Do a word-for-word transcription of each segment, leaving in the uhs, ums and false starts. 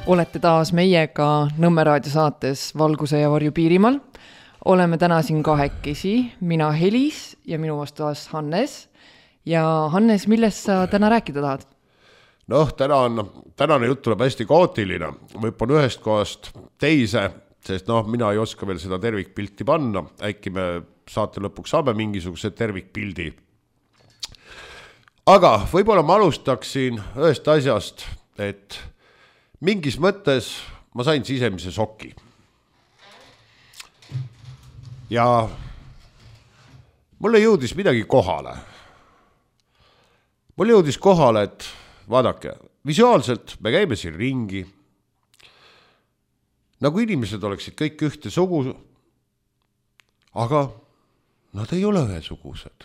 Olete taas meiega Nõmme raadio saates Valguse ja varju Piirimaal. Oleme täna siin kahekesi, mina Helis ja minu vastas Hannes. Ja Hannes, millest sa täna rääkida tahad? Noh, täna on, tänane jutt tuleb hästi kaootiline. Võipon ühest kohast teise, sest noh, mina ei oska veel seda tervikpilti panna. Äkki me saate lõpuks saame mingisuguse tervikpildi. Aga võib-olla ma alustaksin ühest asjast, et mingis mõttes ma sain sisemise soki. Ja mulle jõudis midagi kohale. Mulle jõudis kohale, et vaadake, visuaalselt me käime siin ringi, nagu inimesed oleksid kõik ühte sugu, aga nad ei ole ühesugused.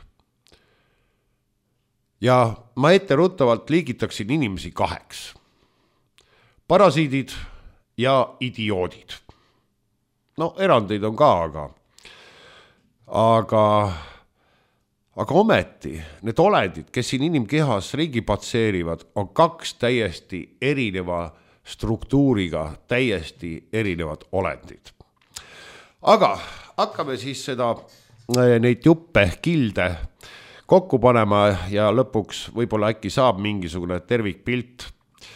Ja ma etteruttavalt liigitaksin inimesi kaheks. Parasiidid ja idioodid. No erandeid on ka, aga aga aga ometi need olendid, kes siin inimkehas ringi patseerivad, on kaks täiesti erineva struktuuriga, täiesti erinevad olendid. Aga hakkame siis seda, neid juppe, kilde kokku panema ja lõpuks võib-olla äkki saab mingisugune tervikpilt.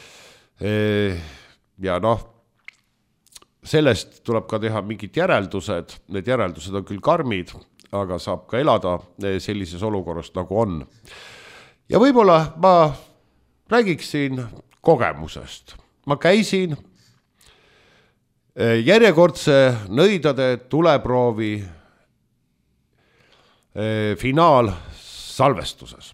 Ja noh, sellest tuleb ka teha mingid järeldused, need järeldused on küll karmid, aga saab ka elada sellises olukorras nagu on. Ja võib-olla ma räägiksin kogemusest. Ma käisin järjekordse nõidade tuleproovi finaal salvestuses.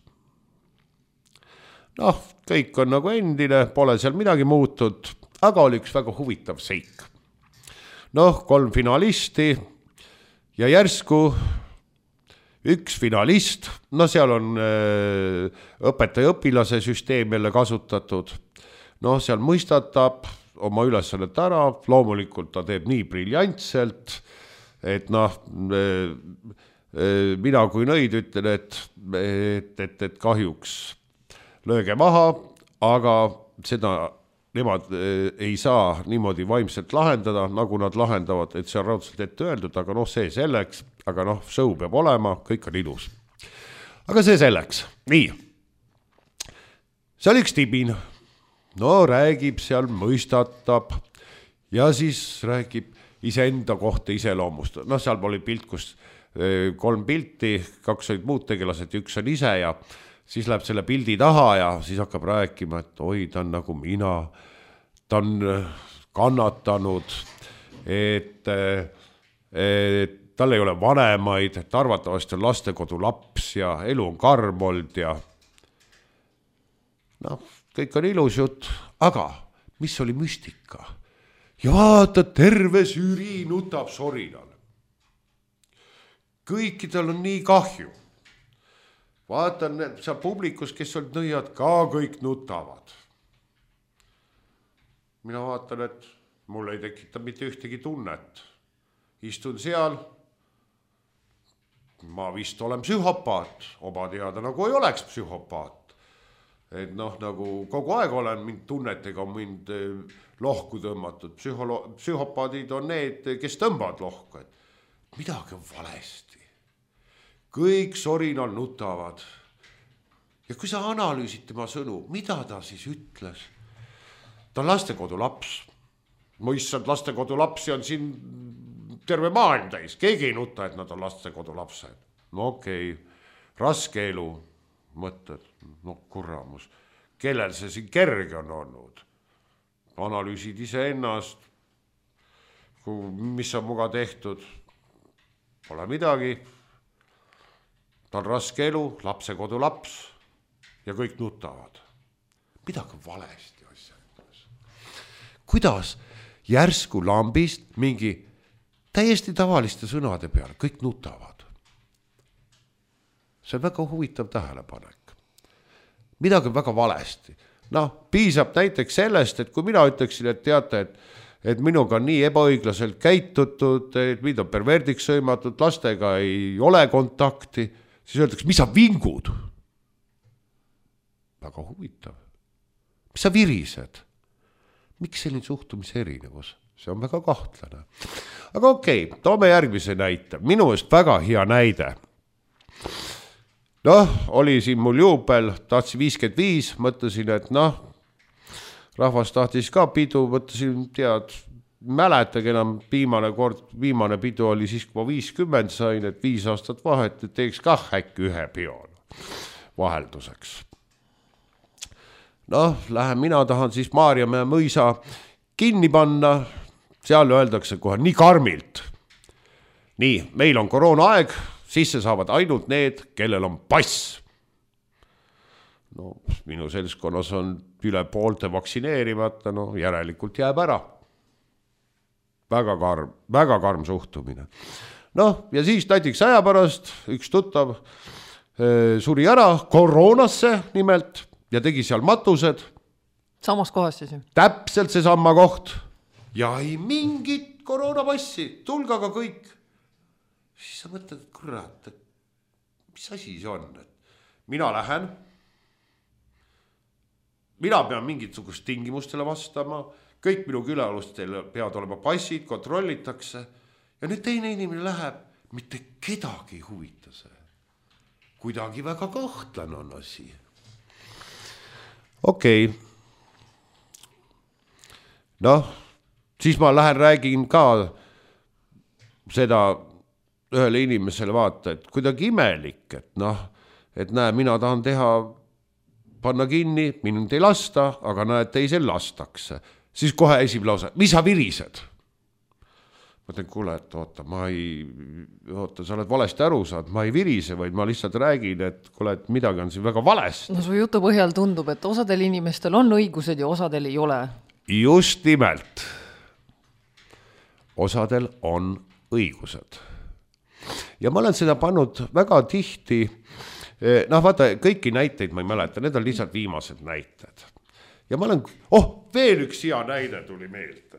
Noh, kõik on nagu endine, pole seal midagi muutud, aga oli üks väga huvitav seik. Noh, kolm finalisti ja järsku üks finalist, no seal on öö, õpetaja õpilase süsteem jälle kasutatud, noh, seal mõistatab oma ülesannet ära, loomulikult ta teeb nii briljantselt, et noh, öö, öö, mina kui nõid ütlen, et, et, et, et kahjuks lööge maha, aga seda nemad ei saa niimoodi vaimselt lahendada, nagu nad lahendavad, et see on raudselt ette öeldud, aga noh, see selleks, aga noh, show peab olema, kõik on ilus. Aga see selleks. Nii. See oli üks tibin. No räägib seal, mõistatab ja siis räägib iseenda kohta iseloomust. No seal oli pilt, kus kolm pilti, kaks olid muud tegelased, üks on ise ja siis läheb selle pildi taha ja siis hakkab rääkima, et oi, ta on nagu mina, ta on kannatanud, et, et tal ei ole vanemaid, et arvatavasti on lastekodu laps ja elu on karm olnud ja noh, kõik on ilus jutt, aga mis oli müstika? Ja vaata, terve süüri nutab sorinal. Kõikidel on nii kahju. Vaatan, seal publikus, kes on nõiad, ka kõik nutavad. Mina vaatan, et mul ei tekita mitte ühtegi tunnet. Istun seal, ma vist olen psühhopaat, oma teada nagu ei oleks psühhopaat. Et noh, nagu kogu aeg olen mind tunnetega mind lohku tõmmatud. Psühholo- psühhopaadid on need, kes tõmbavad lohku. Et midagi on valesti. Kõik sorinal nutavad. Ja kui sa analüüsid tema sõnu, mida ta siis ütles? Ta on lastekodu laps. Mõissad, lastekodu lapsi on siin terve maailm täis. Keegi ei nuta, et nad on lastekodu lapsed. No okei, okay. Raske elu, mõtted, no kurramus. Kellel see siin kerge on olnud? Analüüsid ise ennast, mis on muga tehtud. Pole midagi. Ta on raske elu, lapse kodu laps ja kõik nutavad. Midagi on valesti asja. Kuidas järsku lambist mingi täiesti tavaliste sõnade peale kõik nutavad? See on väga huvitav tähelepanek. Midagi on väga valesti. Noh, piisab näiteks sellest, et kui mina ütleksin, et teate, et, et minuga on nii ebaõiglaselt käitutud, et mind on perverdiks sõimatud, lastega ei ole kontakti, siis öeldakse, mis sa vingud? Väga huvitav. Mis sa virised? miks selline suhtumise erinevus? See on väga kahtlane. Aga okei, okay, toome järgmise näite. Minu eest väga hea näide. Noh, oli siin mul juubel, tahtsin viiskümmend viis, mõtlesin, et noh, rahvas tahtis ka pidu, mõtlesin, tead, mäletage enam viimane kord, viimane pidu oli siis, kui ma viiskümmend sain, et viis aastat vahet, et teeks kah äkki ühe pion vahelduseks. Noh, lähen mina tahan siis Maarjamäe mõisa kinni panna, seal öeldakse kohe nii karmilt. Nii, meil on koroona aeg, sisse saavad ainult need, kellel on pass. No, minu seltskonnas on üle poolte vaktsineerimata, no järelikult jääb ära. Väga karm, väga karm suhtumine. Noh, ja siis näiteks aja pärast üks tuttav e, suri ära koroonasse nimelt ja tegi seal matused. Samas kohas siis? Täpselt see sama koht. Ja ei mingit koroonapassi, tulga ka kõik. Siis sa mõtled, et kurat, et mis asi see on? Mina lähen, mina pean mingisugust tingimustele vastama, kõik minu külalustel peavad olema passid, kontrollitakse ja nüüd teine inimene läheb, mitte kedagi ei huvita see. Kuidagi väga kahtlane on asi. Okei. Okay. Noh, siis ma lähen räägin ka seda ühele inimesele vaata, et kuidagi imelik, et noh, et näe, mina tahan teha, panna kinni, mind ei lasta, aga näe, teisel lastakse. Siis kohe esimene lause, mis sa virised? Ma ütlen, kuule, et oota, ma ei, oota, sa oled valesti aru saad, ma ei virise, vaid ma lihtsalt räägin, et kuule, et midagi on siin väga valesti. No su jutu põhjal tundub, et osadel inimestel on õigused ja osadel ei ole. Just nimelt. Osadel on õigused. Ja ma olen seda pannud väga tihti, noh vaata, kõiki näiteid ma ei mäleta, need on lihtsalt viimased näited. Ja ma olen, oh, veel üks hea näide tuli meelde.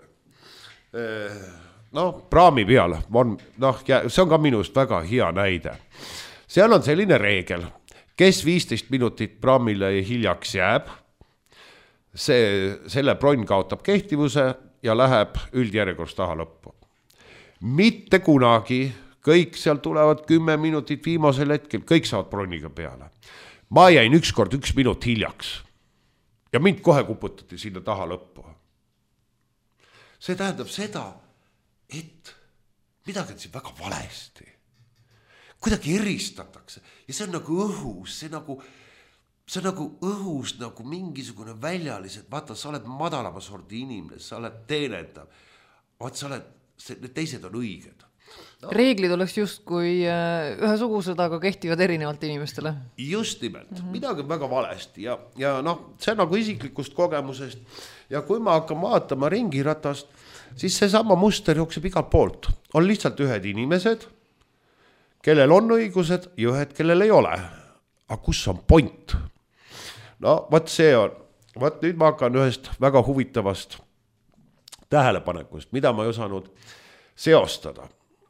Noh, praami peal, on, noh, see on ka minust väga hea näide. Seal on selline reegel, kes viisteist minutit praamile hiljaks jääb, see, selle bronn kaotab kehtivuse ja läheb üldjärjekorras taha lõppu. Mitte kunagi kõik seal tulevad kümme minutit viimasel hetkel, kõik saavad bronniga peale. Ma jäin üks kord üks minut hiljaks ja mind kohe kuputati sinna taha lõppu. See tähendab seda, et midagi on siin väga valesti. Kuidagi eristatakse ja see on nagu õhus, see, nagu, see on nagu õhus nagu mingisugune väljalised, vaata, sa oled madalama sordi inimene, sa oled teenendav, vaat sa oled, see, need teised on õiged. No. Reeglid oleks just kui ühesugused, aga kehtivad erinevalt inimestele. Just nimelt, mm-hmm. midagi on väga valesti ja, ja noh, see on nagu isiklikust kogemusest ja kui ma hakkan vaatama ringiratast, siis see sama muster jookseb igalt poolt. On lihtsalt ühed inimesed, kellel on õigused ja ühed, kellel ei ole. Aga kus on point? No, võt see on. Võt nüüd ma hakkan ühest väga huvitavast tähelepanekust, mida ma ei osanud seostada.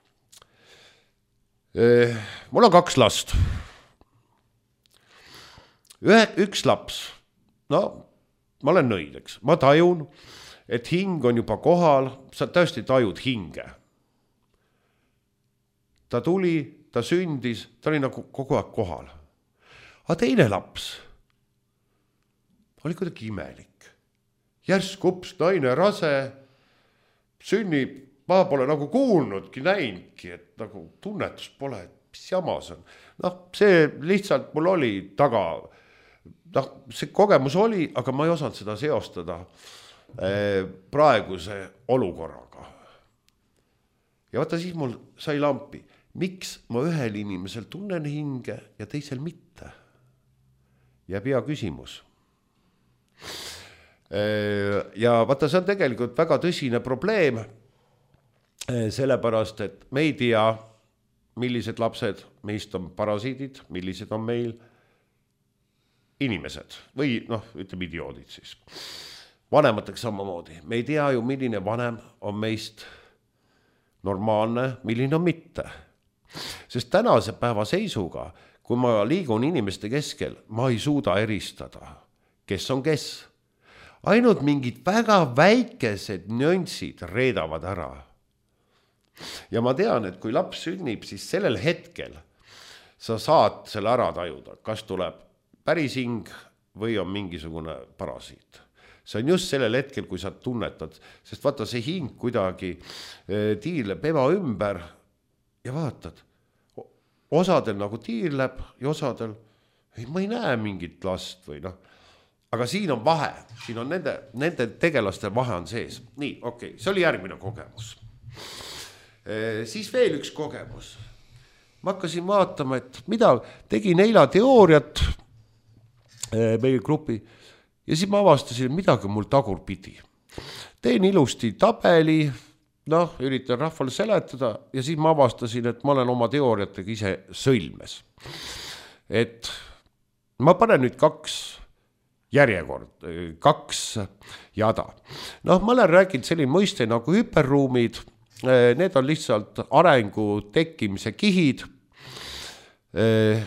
Mul on kaks last. Ühe, üks laps. No, ma olen nõideks. Ma tajun, et hing on juba kohal. Sa tõesti tajud hinge. Ta tuli, ta sündis, ta oli nagu kogu aeg kohal. Aga teine laps oli kuidagi imelik. Järsk ups, naine rase, sünnib, ma pole nagu kuulnudki, näinudki, et nagu tunnetus pole, et mis jamas on. Noh, see lihtsalt mul oli taga, noh, see kogemus oli, aga ma ei osanud seda seostada praeguse olukorraga. Ja vaata, siis mul sai lampi. Miks ma ühel inimesel tunnen hinge ja teisel mitte? Jääb hea küsimus. Ja vaata, see on tegelikult väga tõsine probleem, sellepärast, et me ei tea, millised lapsed meist on parasiidid, millised on meil inimesed või noh, ütleme idioodid siis. Vanemateks samamoodi. Me ei tea ju, milline vanem on meist normaalne, milline on mitte. Sest tänase päeva seisuga, kui ma liigun inimeste keskel, ma ei suuda eristada, kes on kes. ainult mingid väga väikesed nüansid reedavad ära. Ja ma tean, et kui laps sünnib, siis sellel hetkel sa saad selle ära tajuda, kas tuleb päris hing või on mingisugune parasiit. See on just sellel hetkel, kui sa tunnetad, sest vaata see hing kuidagi tiirleb ema ümber ja vaatad, osadel nagu tiirleb ja osadel, ei, ma ei näe mingit last või noh. Aga siin on vahe, siin on nende, nende tegelaste vahe on sees. Nii, okei, okay. See oli järgmine kogemus. E, siis veel üks kogemus. Ma hakkasin vaatama, et mida tegin eila teooriat e, meie grupi ja siis ma avastasin, et midagi mul tagurpidi. Teen ilusti tabeli, noh, üritan rahvale seletada ja siis ma avastasin, et ma olen oma teooriatega ise sõlmes. Et ma panen nüüd kaks järjekord, kaks jada. Noh, ma olen rääkinud selline mõiste nagu hüperruumid, need on lihtsalt arengu tekkimise kihid. Eh,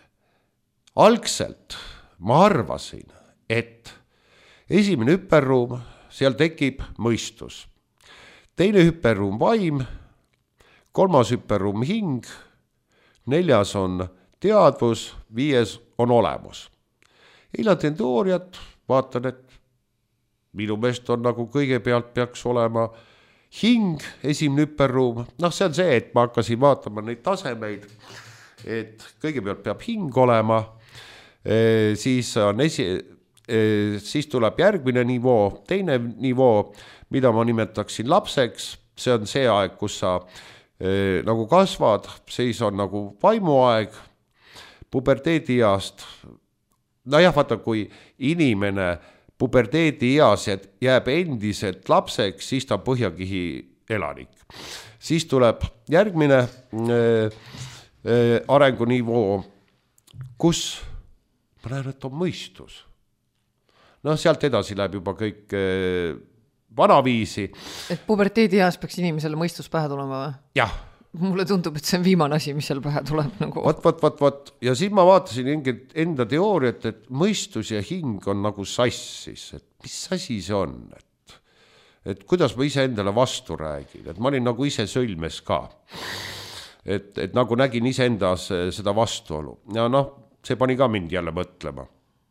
algselt ma arvasin, et esimene hüperruum, seal tekib mõistus. Teine hüperruum vaim, kolmas hüperruum hing, neljas on teadvus, viies on olemus. Eila teen teooriat, vaatan, et minu meest on nagu kõigepealt peaks olema hing, esimene hüperruum. Noh, see on see, et ma hakkasin vaatama neid tasemeid, et kõigepealt peab hing olema, e, siis, on esi, e, siis tuleb järgmine nivoo, teine nivoo, mida ma nimetaksin lapseks. See on see aeg, kus sa e, nagu kasvad, siis on nagu vaimuaeg, puberteedi east. No jah, vaata, kui inimene puberteedi eas jääb endiselt lapseks, siis ta põhjakihi elanik. Siis tuleb järgmine äh, äh, arengunivoo, kus ma näen, et on mõistus. No sealt edasi läheb juba kõik äh, vanaviisi. Et puberteedi eas peaks inimesele mõistus pähe tulema või? Jah. Mulle tundub, et see on viimane asi, mis seal pähe tuleb. Nagu... Vat, vat, vat, vat. Ja siis ma vaatasin enda teooriat, et mõistus ja hing on nagu sassis. Et mis asi see on? Et, et kuidas ma ise endale vastu räägin? Et ma olin nagu ise sõlmes ka. Et, et nagu nägin ise endas seda vastuolu. Ja noh, see pani ka mind jälle mõtlema.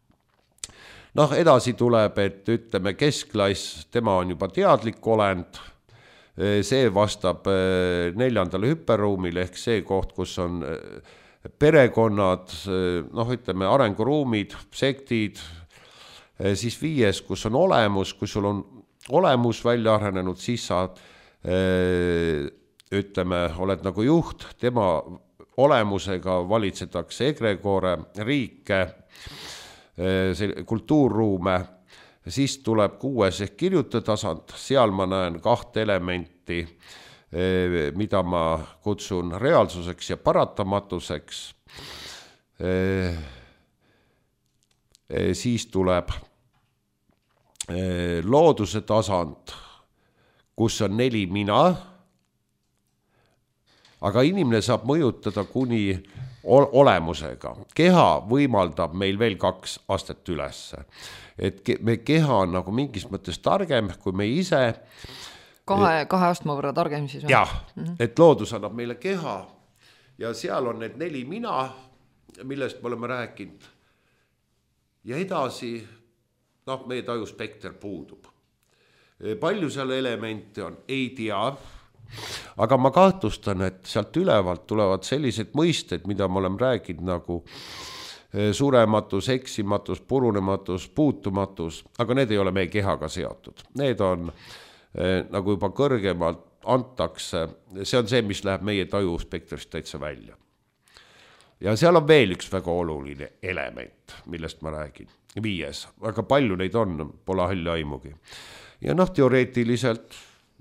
Noh, edasi tuleb, et ütleme keskklass, tema on juba teadlik olend. See vastab neljandale hüperruumile ehk see koht, kus on perekonnad, noh ütleme arenguruumid, sektid, siis viies, kus on olemus, kui sul on olemus välja arenenud, siis sa ütleme, oled nagu juht, tema olemusega valitsetakse egregore, riike, kultuurruume. Siis tuleb kuues ehk kirjutatasand, seal ma näen kahte elementi, mida ma kutsun reaalsuseks ja paratamatuseks. Siis tuleb looduse tasand, kus on neli mina, aga inimene saab mõjutada kuni olemusega. Keha võimaldab meil veel kaks astet ülesse. Et me keha on nagu mingis mõttes targem, kui me ise... Kahe, kahe astma võrra targem siis? Jah, mm-hmm. Et loodus annab meile keha ja seal on need neli mina, millest me oleme rääkinud. Ja edasi, noh, meie tajuspekter puudub. Palju seal elemente on, ei tea, aga ma kahtlustan, et sealt ülevalt tulevad sellised mõisted, mida me oleme rääkinud nagu surematus, eksimatus, purunematus, puutumatus, aga need ei ole meie kehaga seotud. Need on nagu juba kõrgemalt antakse, see on see, mis läheb meie tajuspektrist täitsa välja. Ja seal on veel üks väga oluline element, millest ma räägin, viies, aga palju neid on, pole halli aimugi. Ja noh, teoreetiliselt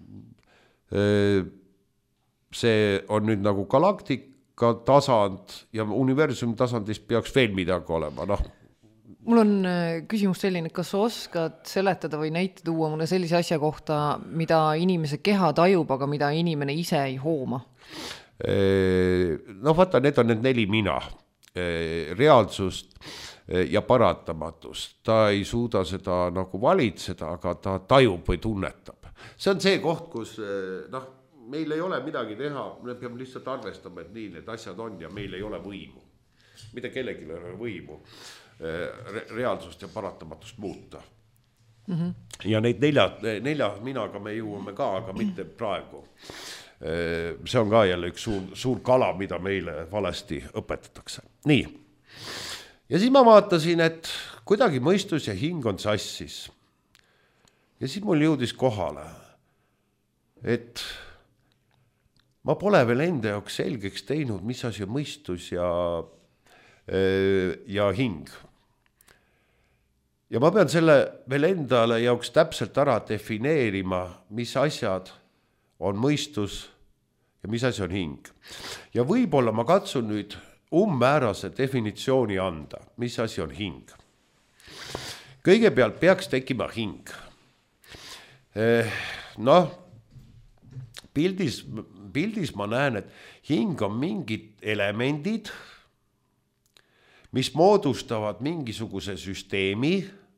see on nüüd nagu galaktik, tasand ja universumi tasandist peaks veel midagi olema. No. Mul on küsimus selline, kas sa oskad seletada või näite tuua mulle sellise asja kohta, mida inimese keha tajub, aga mida inimene ise ei hooma? No vaata, need on need neli mina. Reaalsust ja paratamatust. Ta ei suuda seda nagu valitseda, aga ta tajub või tunnetab. See on see koht, kus noh, meil ei ole midagi teha, me peame lihtsalt arvestama, et nii need asjad on ja meil ei ole võimu. Mida kellelgi ei ole võimu re- reaalsust ja paratamatust muuta. Mm-hmm. Ja neid nelja, nelja minaga me jõuame ka, aga mitte praegu. See on ka jälle üks suur, suur kala, mida meile valesti õpetatakse. Nii. Ja siis ma vaatasin, et kuidagi mõistus ja hing on sassis. Ja siis mul jõudis kohale, et ma pole veel enda jaoks selgeks teinud, mis asi on mõistus ja, ja hing. Ja ma pean selle veel endale jaoks täpselt ära defineerima, mis asjad on mõistus ja mis asi on hing. Ja võib-olla ma katsun nüüd ummäärase definitsiooni anda, mis asi on hing. Kõigepealt peaks tekkima hing. Noh, pildis, pildis ma näen, et hing on mingid elemendid, mis moodustavad mingisuguse süsteemi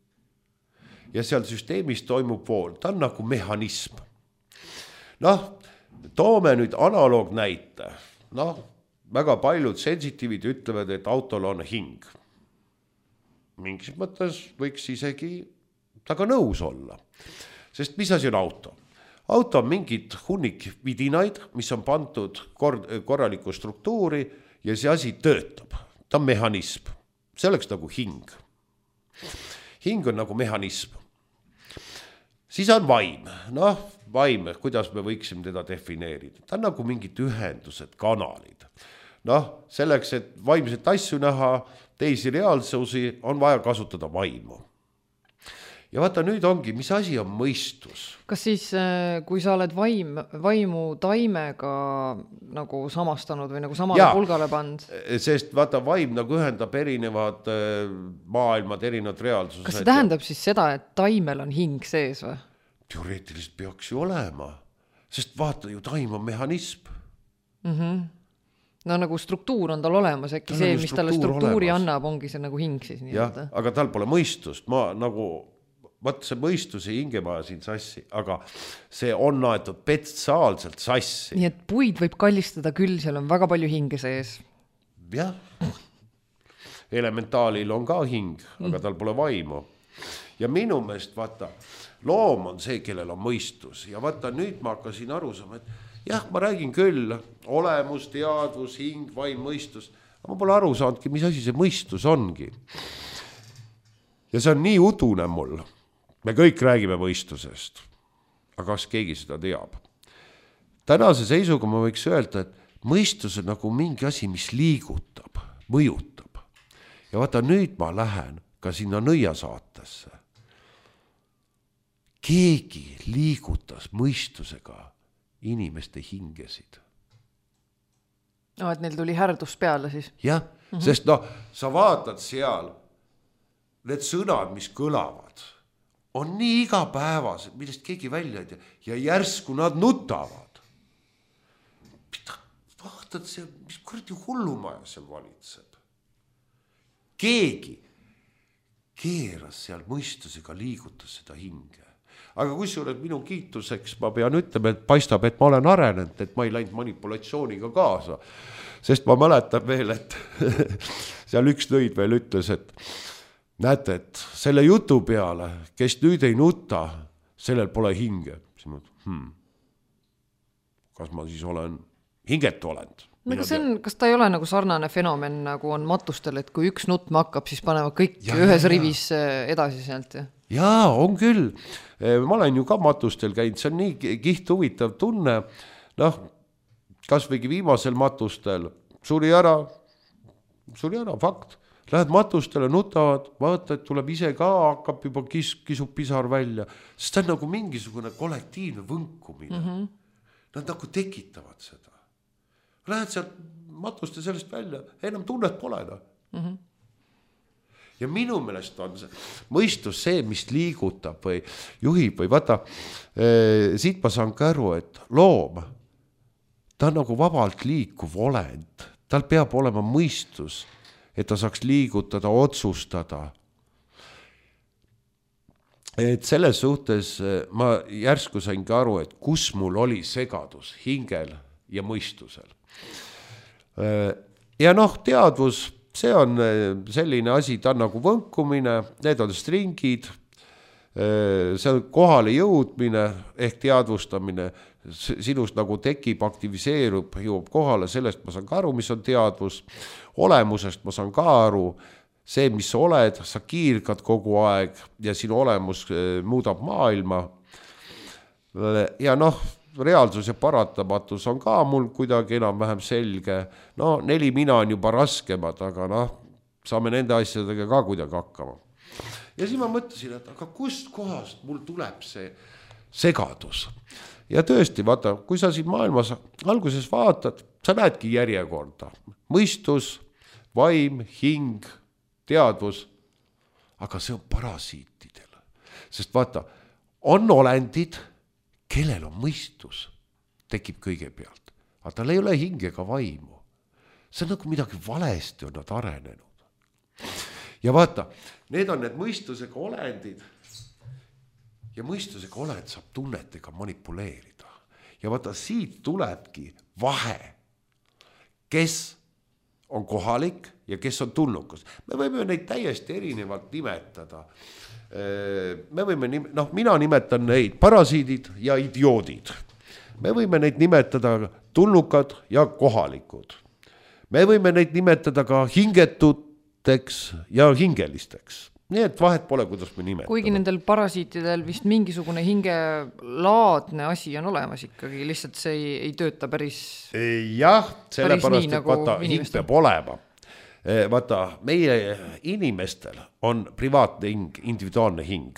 ja seal süsteemis toimub vool. Ta on nagu mehhanism. Noh, toome nüüd analoog näite. Noh, väga paljud sensitiivid ütlevad, et autol on hing. Mingis mõttes võiks isegi taga nõus olla. Sest mis asi on auto? Auto on mingid hunnik vidinaid, mis on pandud kor- korralikku struktuuri ja see asi töötab. Ta on mehhanism. See oleks nagu hing. Hing on nagu mehhanism. Siis on vaim. Noh, vaim, kuidas me võiksime teda defineerida? Ta on nagu mingid ühendused, kanalid. Noh, selleks, et vaimset asju näha, teisi reaalsusi, on vaja kasutada vaimu. Ja vaata, nüüd ongi, mis asi on mõistus? Kas siis, kui sa oled vaim, vaimu taimega nagu samastanud või nagu samale pulgale pand? Sest vaata, vaim nagu ühendab erinevad maailmad, erinevad reaalsused. Kas see tähendab siis seda, et taimel on hing sees või? Teoreetiliselt peaks ju olema. Sest vaata ju, taim on mehhanism. Mhm. No nagu struktuur on tal olemas, äkki see, mis talle struktuuri olemas. Annab, ongi see nagu hing siis. Jah, aga tal pole mõistust. Ma nagu, vaat see mõistus ei hingemaja siin sassi, aga see on aetud petsaalselt sassi. Nii et puid võib kallistada küll, seal on väga palju hinge sees. Jah, elementaalil on ka hing, aga tal pole vaimu. Ja minu meelest, vaata, loom on see, kellel on mõistus. Ja vaata, nüüd ma hakkasin aru saama, et jah, ma räägin küll, olemus, teadvus, hing, vaim, mõistus, aga ma pole aru saanudki, mis asi see mõistus ongi. Ja see on nii udune mul. Me kõik räägime mõistusest, aga kas keegi seda teab? Tänase seisuga ma võiks öelda, et mõistus on nagu mingi asi, mis liigutab, mõjutab. Ja vaata, nüüd ma lähen ka sinna nõiasaatesse. Keegi liigutas mõistusega inimeste hingesid. No, et neil tuli härdus peale siis. Jah, mm-hmm. Sest no, sa vaatad seal, need sõnad, mis kõlavad, on nii igapäevased, millest keegi välja ei tea, ja järsku nad nutavad. Vaatad see, mis kuradi hullumaja seal valitseb. Keegi keeras seal mõistusega, liigutas seda hinge. Aga kui suures minu kiituseks ma pean ütlema, et paistab, et ma olen arenenud, et ma ei läinud manipulatsiooniga kaasa. Sest ma mäletan veel, et seal üks nõid veel ütles, et näete, et selle jutu peale, kes nüüd ei nuta, sellel pole hinge. Hmm. Kas ma siis olen hingetu olend? No, kas, on, kas ta ei ole nagu sarnane fenomen, nagu on matustel, et kui üks nutma hakkab, siis panevad kõik ja, ühes ja, rivis edasi sealt? Ja? Jaa, on küll. Ma olen ju ka matustel käinud, see on nii kiht huvitav tunne. Noh, kas võigi viimasel matustel suri ära, suri ära, fakt. Lähed matustele, nutavad, vaata, et tuleb ise ka, hakkab juba kis, kisub pisar välja. Sest ta on nagu mingisugune kollektiivne võnkumine. Mm-hmm. Nad nagu tekitavad seda. Lähed sealt matuste sellest välja, enam tunnet pole. Mm-hmm. Ja minu meelest on see mõistus see, mis liigutab või juhib või vaata, eh, siit ma saan ka aru, et loom, ta on nagu vabalt liikuv olend, tal peab olema mõistus et ta saaks liigutada, otsustada. Et selles suhtes ma järsku saingi aru, et kus mul oli segadus hingel ja mõistusel. Ja noh, teadvus, see on selline asi, ta on nagu võnkumine, need on stringid, see on kohale jõudmine ehk teadvustamine, sinust nagu tekib, aktiviseerub, jõuab kohale, sellest ma saan ka aru, mis on teadvus, olemusest ma saan ka aru, see, mis sa oled, sa kiirgad kogu aeg ja sinu olemus muudab maailma. Ja noh, reaalsus ja paratamatus on ka mul kuidagi enam-vähem selge. No neli mina on juba raskemad, aga noh, saame nende asjadega ka kuidagi hakkama. Ja siis ma mõtlesin, et aga kust kohast mul tuleb see segadus. Ja tõesti, vaata, kui sa siin maailmas alguses vaatad, sa näedki järjekorda. Mõistus, vaim, hing, teadvus, aga see on parasiitidel. Sest vaata, on olendid, kellel on mõistus, tekib kõigepealt. Aga tal ei ole hinge ega vaimu. See on nagu midagi valesti on nad arenenud. Ja vaata, need on need mõistusega olendid ja mõistusega olend saab tunnetega manipuleerida. Ja vaata, siit tulebki vahe, kes on kohalik ja kes on tulnukas. Me võime neid täiesti erinevalt nimetada. Me võime, noh, mina nimetan neid parasiidid ja idioodid. Me võime neid nimetada tulnukad ja kohalikud. Me võime neid nimetada ka hingetuteks ja hingelisteks. Nii et vahet pole, kuidas me nimetame. Kuigi nendel parasiitidel vist mingisugune hingelaadne asi on olemas ikkagi, lihtsalt see ei, ei tööta päris jah, sellepärast, et nagu vaata, hing peab olema. Vaata, meie inimestel on privaatne hing, individuaalne hing.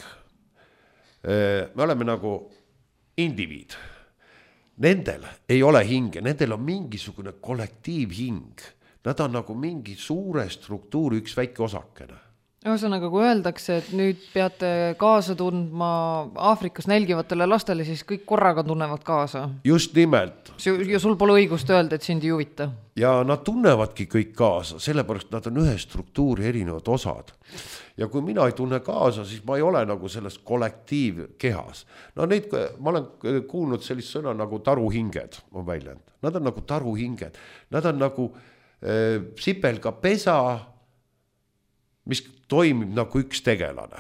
Me oleme nagu indiviid. Nendel ei ole hinge, nendel on mingisugune kollektiivhing. Nad on nagu mingi suure struktuuri üks väike osakene. Ühesõnaga, kui öeldakse, et nüüd peate kaasa tundma Aafrikas nälgivatele lastele, siis kõik korraga tunnevad kaasa. Just nimelt. Ja sul pole õigust öelda, et sind ei huvita. Ja nad tunnevadki kõik kaasa, sellepärast nad on ühe struktuuri erinevad osad. Ja kui mina ei tunne kaasa, siis ma ei ole nagu selles kollektiivkehas. No neid, ma olen kuulnud sellist sõna nagu taruhinged on väljend. Nad on nagu taruhinged. Nad on nagu äh, sipelga pesa, mis toimib nagu üks tegelane.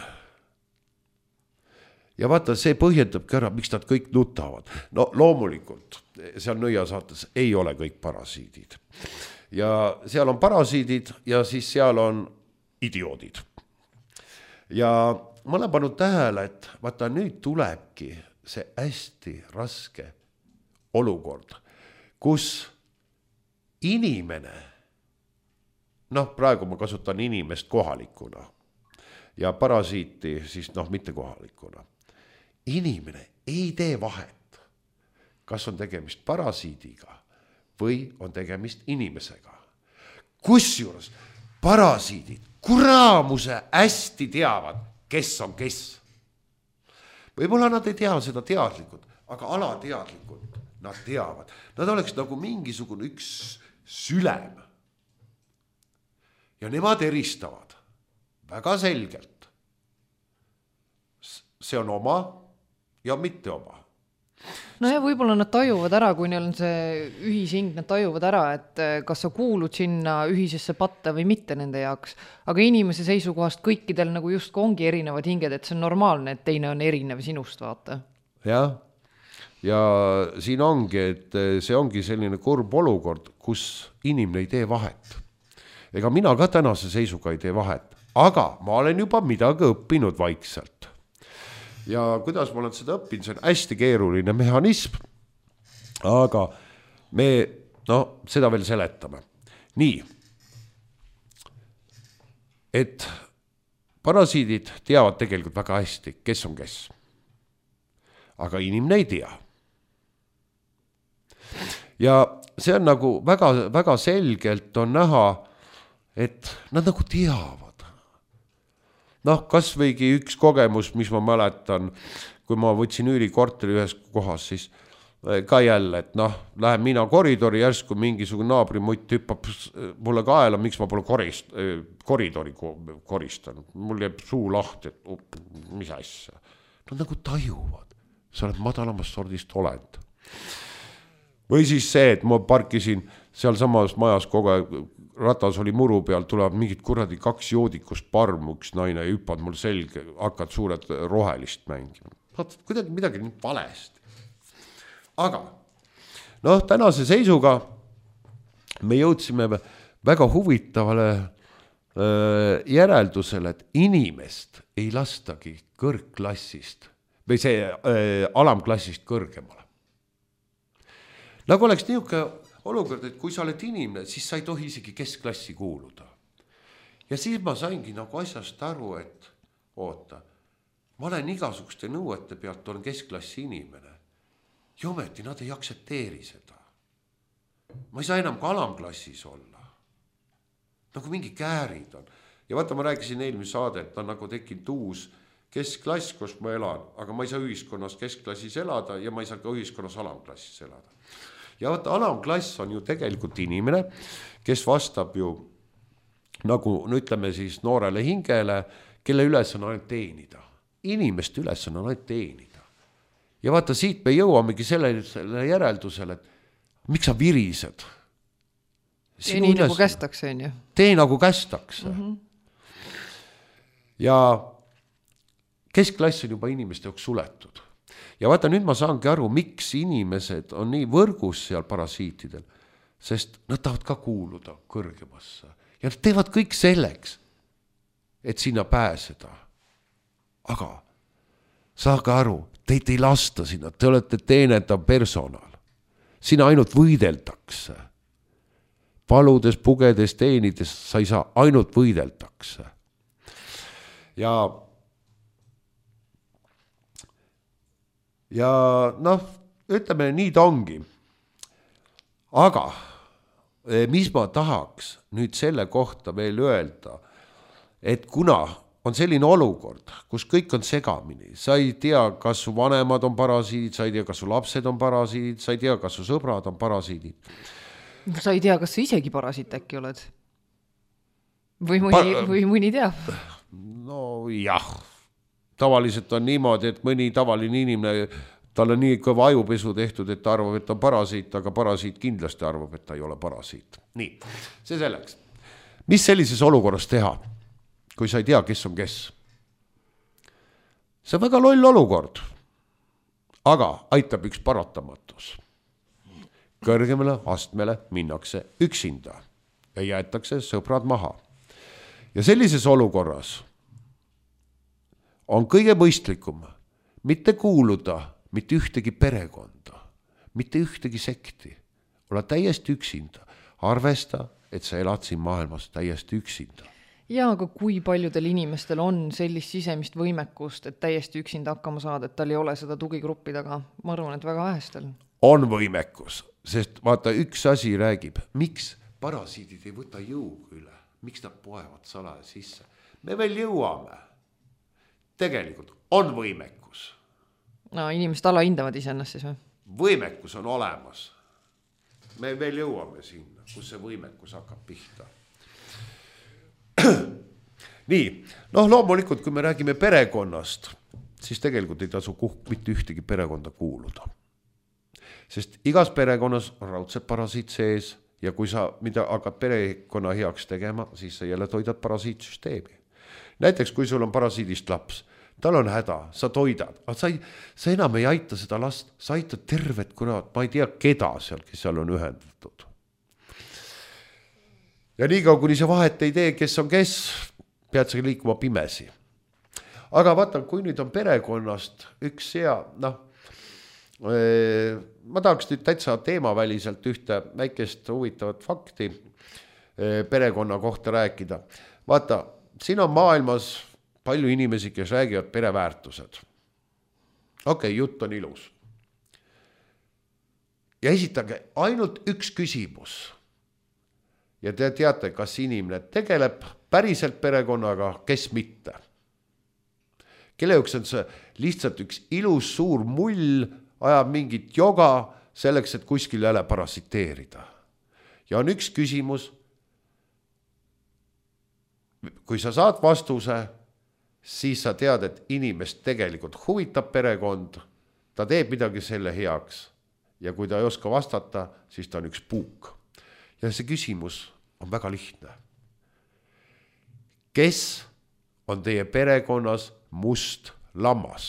Ja vaata, see põhjendabki ära, miks nad kõik nutavad. No loomulikult, seal nõiasaates ei ole kõik parasiidid. Ja seal on parasiidid ja siis seal on idioodid. Ja ma olen pannud tähele, et vaata, nüüd tulebki see hästi raske olukord, kus inimene, noh, praegu ma kasutan inimest kohalikuna ja parasiiti siis noh, mitte kohalikuna. Inimene ei tee vahet, kas on tegemist parasiidiga või on tegemist inimesega. Kusjuures parasiidid kuramuse hästi teavad, kes on kes. Võib-olla nad ei tea seda teadlikult, aga alateadlikult nad teavad. Nad oleks nagu mingisugune üks sülem. Ja nemad eristavad väga selgelt. See on oma ja mitte oma. No ja võib-olla nad tajuvad ära, kui neil on see ühishing, nad tajuvad ära, et kas sa kuulud sinna ühisesse patta või mitte nende jaoks. Aga inimese seisukohast kõikidel nagu just ongi erinevad hinged, et see on normaalne, et teine on erinev sinust, vaata. Jah, ja siin ongi, et see ongi selline kurb olukord, kus inimene ei tee vahet. Ega mina ka tänase seisuga ei tee vahet, aga ma olen juba midagi õppinud vaikselt. Ja kuidas ma olen seda õppinud, see on hästi keeruline mehhanism, aga me no, seda veel seletame. Nii, et parasiidid teavad tegelikult väga hästi, kes on kes. Aga inimene ei tea. Ja see on nagu väga, väga selgelt on näha, et nad nagu teavad. Noh, kas võigi üks kogemus, mis ma mäletan, kui ma võtsin üürikorteri ühes kohas, siis ka jälle, et noh, lähen mina koridori, järsku mingisugune naabrimutt hüppab mulle kaela, miks ma pole korist, koridori koristanud. Mul jääb suu lahti, et up, mis asja. Nad nagu tajuvad, sa oled madalamast sordist olend. Või siis see, et ma parkisin seal samas majas kogu aeg, ratas oli muru peal, tulevad mingid kuradi kaks joodikust parm, üks naine ja hüppad mul selge, hakkad suured rohelist mängima. Kuidagi midagi nii valesti. Aga noh, tänase seisuga me jõudsime väga huvitavale äh, järeldusele, et inimest ei lastagi kõrgklassist või see äh, alamklassist kõrgemale. Nagu oleks niisugune olukord, et kui sa oled inimene, siis sa ei tohi isegi keskklassi kuuluda. Ja siis ma saingi nagu asjast aru, et oota, ma olen igasuguste nõuete pealt, olen keskklassi inimene. Ja ometi nad ei aktsepteeri seda. Ma ei saa enam ka alamklassis olla. Nagu mingi käärid on. Ja vaata, ma rääkisin eelmise saade, et on nagu tekkinud uus keskklass, kus ma elan, aga ma ei saa ühiskonnas keskklassis elada ja ma ei saa ka ühiskonnas alamklassis elada. Ja vaata, alamklass on ju tegelikult inimene, kes vastab ju nagu, no ütleme siis noorele hingele, kelle üles on ainult teenida. Inimeste üles on ainult teenida. Ja vaata, siit me jõuamegi sellele, sellele järeldusele, et miks sa virised? Tee nii nagu kästakse, on ju. Tee nagu kästakse. Mm-hmm. Ja keskklass on juba inimeste jaoks suletud. Ja vaata, nüüd ma saangi aru, miks inimesed on nii võrgus seal parasiitidel, sest nad tahavad ka kuuluda kõrgemasse. Ja nad teevad kõik selleks, et sinna pääseda. Aga saage aru, teid ei lasta sinna, te olete teenetav personal. Sina ainult võideldakse. Paludes, pugedes, teenides, sa ei saa, ainult võideldakse. Ja, ja noh, ütleme, nii ta ongi. Aga mis ma tahaks nüüd selle kohta veel öelda, et kuna on selline olukord, kus kõik on segamini. Sa ei tea, kas su vanemad on parasiidid, sa ei tea, kas su lapsed on parasiidid, sa ei tea, kas su sõbrad on parasiidid. Sa ei tea, kas sa isegi parasiit äkki oled? Või mõni, pa- või mõni teab? No jah. Tavaliselt on niimoodi, et mõni tavaline inimene, tal on nii kõva ajupesu tehtud, et ta arvab, et on parasiit, aga parasiit kindlasti arvab, et ta ei ole parasiit. Nii, see selleks. Mis sellises olukorras teha? Kui sa ei tea, kes on kes. See on väga loll olukord, aga aitab üks paratamatus. Kõrgemale astmele minnakse üksinda ja jäetakse sõbrad maha. Ja sellises olukorras on kõige mõistlikum mitte kuuluda mitte ühtegi perekonda, mitte ühtegi sekti. Ole täiesti üksinda. Arvesta, et sa elad siin maailmas täiesti üksinda. Ja aga kui paljudel inimestel on sellist sisemist võimekust, et täiesti üksinda hakkama saada, et tal ei ole seda tugigruppi taga? Ma arvan, et väga vähestel. On võimekus, sest vaata, üks asi räägib, miks parasiidid ei võta jõuga üle, miks nad poevad salaja sisse. Me veel jõuame. Tegelikult on võimekus. No, inimesed alahindavad iseennast siis või? Võimekus on olemas. Me veel jõuame sinna, kus see võimekus hakkab pihta. Nii, noh loomulikult, kui me räägime perekonnast, siis tegelikult ei tasu kuh, mitte ühtegi perekonda kuuluda. Sest igas perekonnas on raudselt parasiit sees ja kui sa mida hakkad perekonna heaks tegema, siis sa jälle toidad parasiitsüsteemi. Näiteks, kui sul on parasiidist laps, tal on häda, sa toidad, aga sa, ei, sa enam ei aita seda last, sa aitad tervet kurat, ma ei tea keda seal, kes seal on ühendatud. Ja nii kaua, kuni see vahet ei tee, kes on kes, pead sa liikuma pimesi. Aga vaata, kui nüüd on perekonnast üks hea, noh, ma tahaks nüüd täitsa teemaväliselt ühte väikest huvitavat fakti perekonna kohta rääkida. Vaata, siin on maailmas palju inimesi, kes räägivad pereväärtused. Okei, jutt on ilus. Ja esitage ainult üks küsimus. Ja te teate, kas inimene tegeleb päriselt perekonnaga, kes mitte. Kelle jaoks on see lihtsalt üks ilus suur mull, ajab mingit joga selleks, et kuskil jälle parasiteerida. Ja on üks küsimus, kui sa saad vastuse, siis sa tead, et inimest tegelikult huvitab perekond, ta teeb midagi selle heaks ja kui ta ei oska vastata, siis ta on üks puuk. Ja see küsimus on väga lihtne. Kes on teie perekonnas must lammas?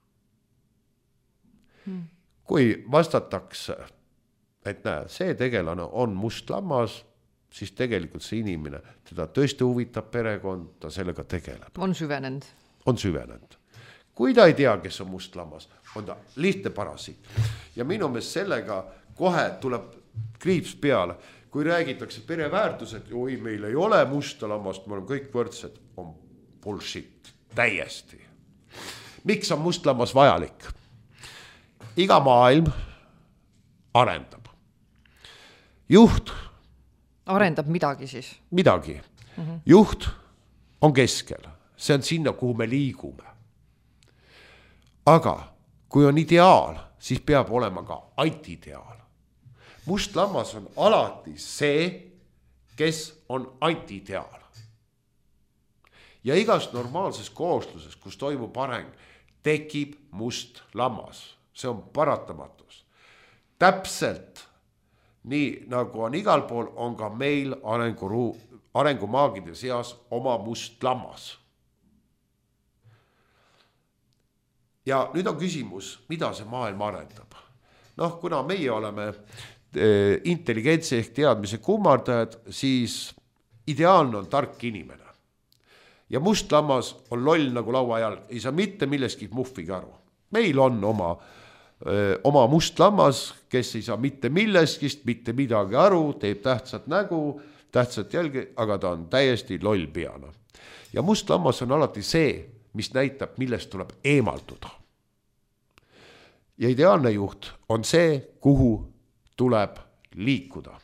Hmm. Kui vastatakse, et näe, see tegelane on must lammas, siis tegelikult see inimene, teda tõesti huvitab perekond, ta sellega tegeleb. On süvenend. On süvenend. Kui ta ei tea, kes on must lammas, on ta lihtne parasiit. Ja minu meelest sellega kohe tuleb kriips peale. Kui räägitakse pereväärtused, oi, meil ei ole musta lammast, me oleme kõik võrdsed, on bullshit, täiesti. Miks on must lammas vajalik? Iga maailm arendab. Juht arendab midagi siis? Midagi. Mm-hmm. Juht on keskel. See on sinna, kuhu me liigume. Aga kui on ideaal, siis peab olema ka antideaal. Must lammas on alati see, kes on antideaal. Ja igas normaalses koosluses, kus toimub areng, tekib must lammas. See on paratamatus. Täpselt nii nagu on igal pool, on ka meil arengu, arengumaagide seas oma must lammas. Ja nüüd on küsimus, mida see maailm arendab. Noh, kuna meie oleme eh, intelligentsi ehk teadmise kummardajad, siis ideaalne on tark inimene. Ja must lammas on loll nagu lauajalg, ei saa mitte millestki muhvigi aru. Meil on oma oma must lammas, kes ei saa mitte milleskist, mitte midagi aru, teeb tähtsat nägu, tähtsat jälgi, aga ta on täiesti loll peana. Ja must lammas on alati see, mis näitab, millest tuleb eemalduda. Ja ideaalne juht on see, kuhu tuleb liikuda.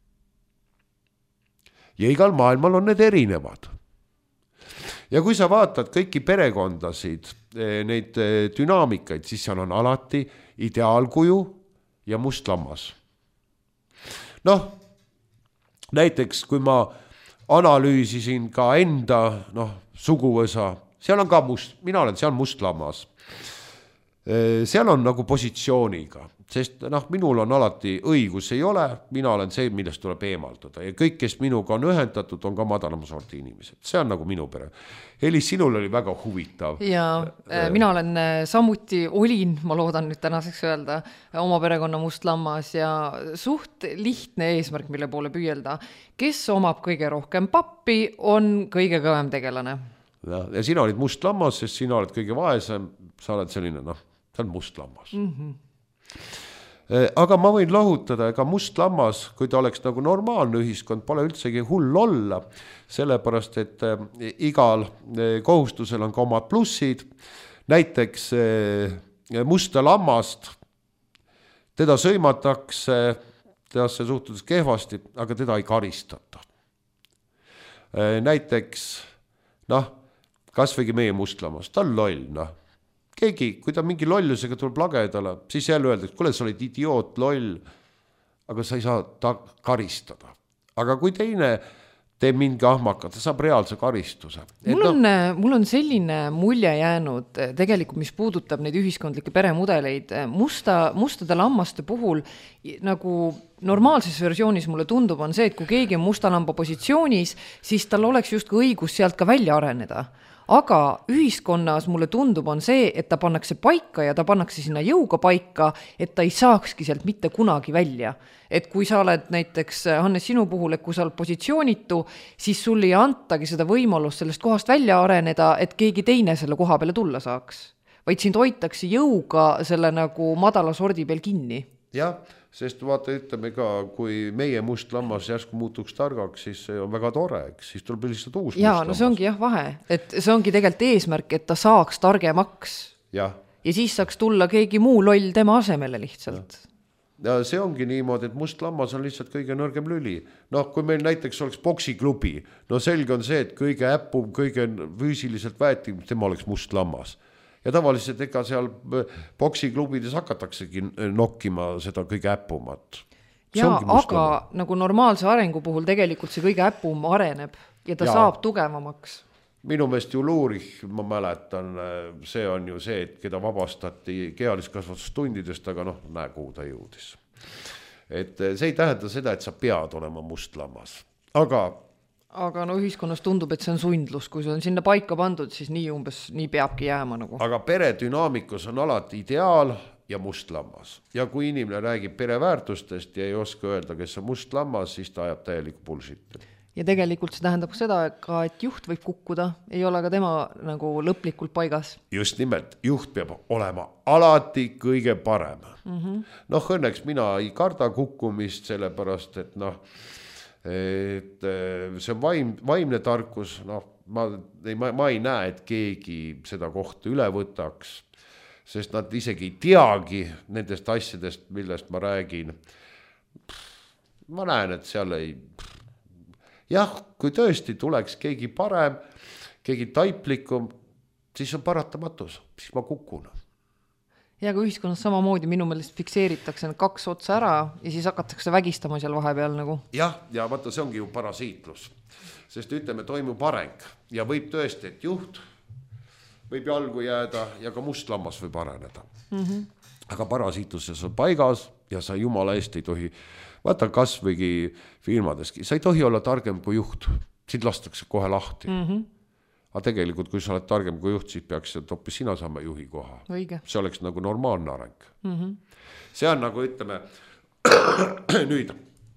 Ja igal maailmal on need erinevad. Ja kui sa vaatad kõiki perekondasid, neid dünaamikaid, siis seal on alati ideaalkuju ja must lammas. Noh, näiteks kui ma analüüsisin ka enda noh, suguvõsa, seal on ka must, mina olen seal must lammas. Seal on nagu positsiooniga, sest noh, minul on alati õigus ei ole, mina olen see, millest tuleb eemalduda ja kõik, kes minuga on ühendatud, on ka madalama sorti inimesed. See on nagu minu pere. Helis, sinul oli väga huvitav. Ja äh, mina olen samuti, olin, ma loodan nüüd tänaseks öelda, oma perekonna must lammas ja suht lihtne eesmärk, mille poole püüelda. Kes omab kõige rohkem pappi, on kõige kõvem tegelane. Ja, ja sina olid must lammas, sest sina oled kõige vaesem, sa oled selline, noh, see on must lammas. Mm-hmm. Aga ma võin lohutada, ega must lammas, kui ta oleks nagu normaalne ühiskond, pole üldsegi hull olla, sellepärast, et igal kohustusel on ka omad plussid. Näiteks musta lammast, teda sõimatakse, tedasse suhtudes kehvasti, aga teda ei karistata. Näiteks, noh, kas võigi meie must lammas, ta on loll, noh. Keegi, kui ta mingi lollusega tuleb lagedale, siis jälle öeldakse, kuule, sa olid idioot, loll, aga sa ei saa ta karistada. Aga kui teine teeb mingi ahmaka, ta saab reaalse karistuse. Mul on, no, mul on selline mulje jäänud tegelikult, mis puudutab neid ühiskondlikke peremudeleid. Musta, mustade lammaste puhul nagu normaalses versioonis mulle tundub on see, et kui keegi on musta lamba positsioonis, siis tal oleks just õigus sealt ka välja areneda. Aga ühiskonnas mulle tundub on see, et ta pannakse paika ja ta pannakse sinna jõuga paika, et ta ei saakski sealt mitte kunagi välja. Et kui sa oled näiteks, Hannes, sinu puhul, et kui sa oled positsioonitu, siis sul ei antagi seda võimalust sellest kohast välja areneda, et keegi teine selle koha peale tulla saaks. Vaid sind hoitakse jõuga selle nagu madala sordi peal kinni. Jah, sest vaata, ütleme ka, kui meie must lammas järsku muutuks targaks, siis see on väga tore, siis tuleb lihtsalt uus ja, must lammas. No see ongi jah vahe, et see ongi tegelikult eesmärk, et ta saaks targemaks. Ja, ja siis saaks tulla keegi muu loll tema asemele lihtsalt. Ja see ongi niimoodi, et must lammas on lihtsalt kõige nõrgem lüli. Noh, kui meil näiteks oleks boksiklubi, no selge on see, et kõige äppum, kõige füüsiliselt väetim, tema oleks must lammas. ja tavaliselt ega seal boksiklubides hakataksegi nokkima seda kõige äppumat. Ja, aga nagu normaalse arengu puhul tegelikult see kõige äpum areneb ja ta ja. saab tugevamaks. Minu meelest ju Luurich, ma mäletan, see on ju see, et keda vabastati kealiskasvatustundidest, aga noh, näe kuhu ta jõudis. Et see ei tähenda seda, et sa pead olema mustlammas, aga aga no ühiskonnas tundub, et see on sundlus, kui see on sinna paika pandud, siis nii umbes nii peabki jääma nagu. Aga pere dünaamikus on alati ideaal ja mustlammas. Ja kui inimene räägib pereväärtustest ja ei oska öelda, kes on mustlammas, siis ta ajab täielik bullshit. Ja tegelikult see tähendab seda, et juht võib kukkuda, ei ole ka tema nagu lõplikult paigas. Just nimelt, juht peab olema alati kõige parem. Mm-hmm. Noh, õnneks mina ei karda kukkumist, sellepärast, et noh, et see on vaim, vaimne tarkus, noh, ma, ma, ma ei näe, et keegi seda kohta üle võtaks, sest nad isegi ei teagi nendest asjadest, millest ma räägin. Ma näen, et seal ei... Jah, kui tõesti tuleks keegi parem, keegi taiplikum, siis on paratamatus, siis ma kukun. Ja kui ühiskonnas samamoodi minu meelest fikseeritakse kaks otsa ära ja siis hakatakse vägistama seal vahepeal nagu. Jah, ja vaata, see ongi ju parasiitlus, sest ütleme, toimub areng ja võib tõesti, et juht võib jalgu jääda ja ka mustlammas võib areneda. Mm-hmm. Aga parasiitluses on paigas ja sa jumala eest ei tohi, vaata kas võigi firmadeski, sa ei tohi olla targem kui juht, sind lastakse kohe lahti. Mm-hmm. Aga tegelikult, kui sa oled targem kui juht, siis peaks hoopis sina saama juhi koha. Õige. See oleks nagu normaalne areng. Mm-hmm. See on nagu, ütleme, nüüd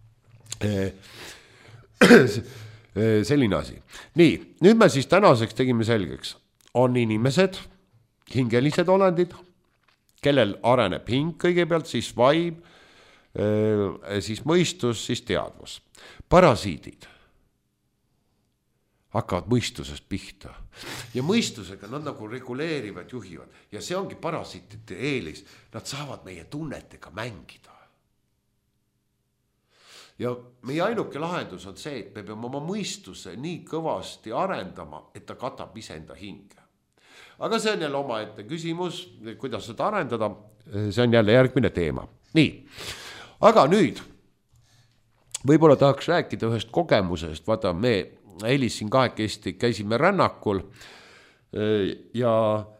selline asi. Nii, nüüd me siis tänaseks tegime selgeks. On inimesed, hingelised olendid, kellel areneb hing kõigepealt, siis vaim, siis mõistus, siis teadvus. Parasiidid hakkavad mõistusest pihta ja mõistusega nad nagu reguleerivad, juhivad ja see ongi parasiitide eelis, nad saavad meie tunnetega mängida. Ja meie ainuke lahendus on see, et me peame oma mõistuse nii kõvasti arendama, et ta katab iseenda hinge. Aga see on jälle oma ette küsimus, kuidas seda arendada, see on jälle järgmine teema. Nii, aga nüüd võib-olla tahaks rääkida ühest kogemusest, vaata me Elis siin kahekesti käisime rännakul ja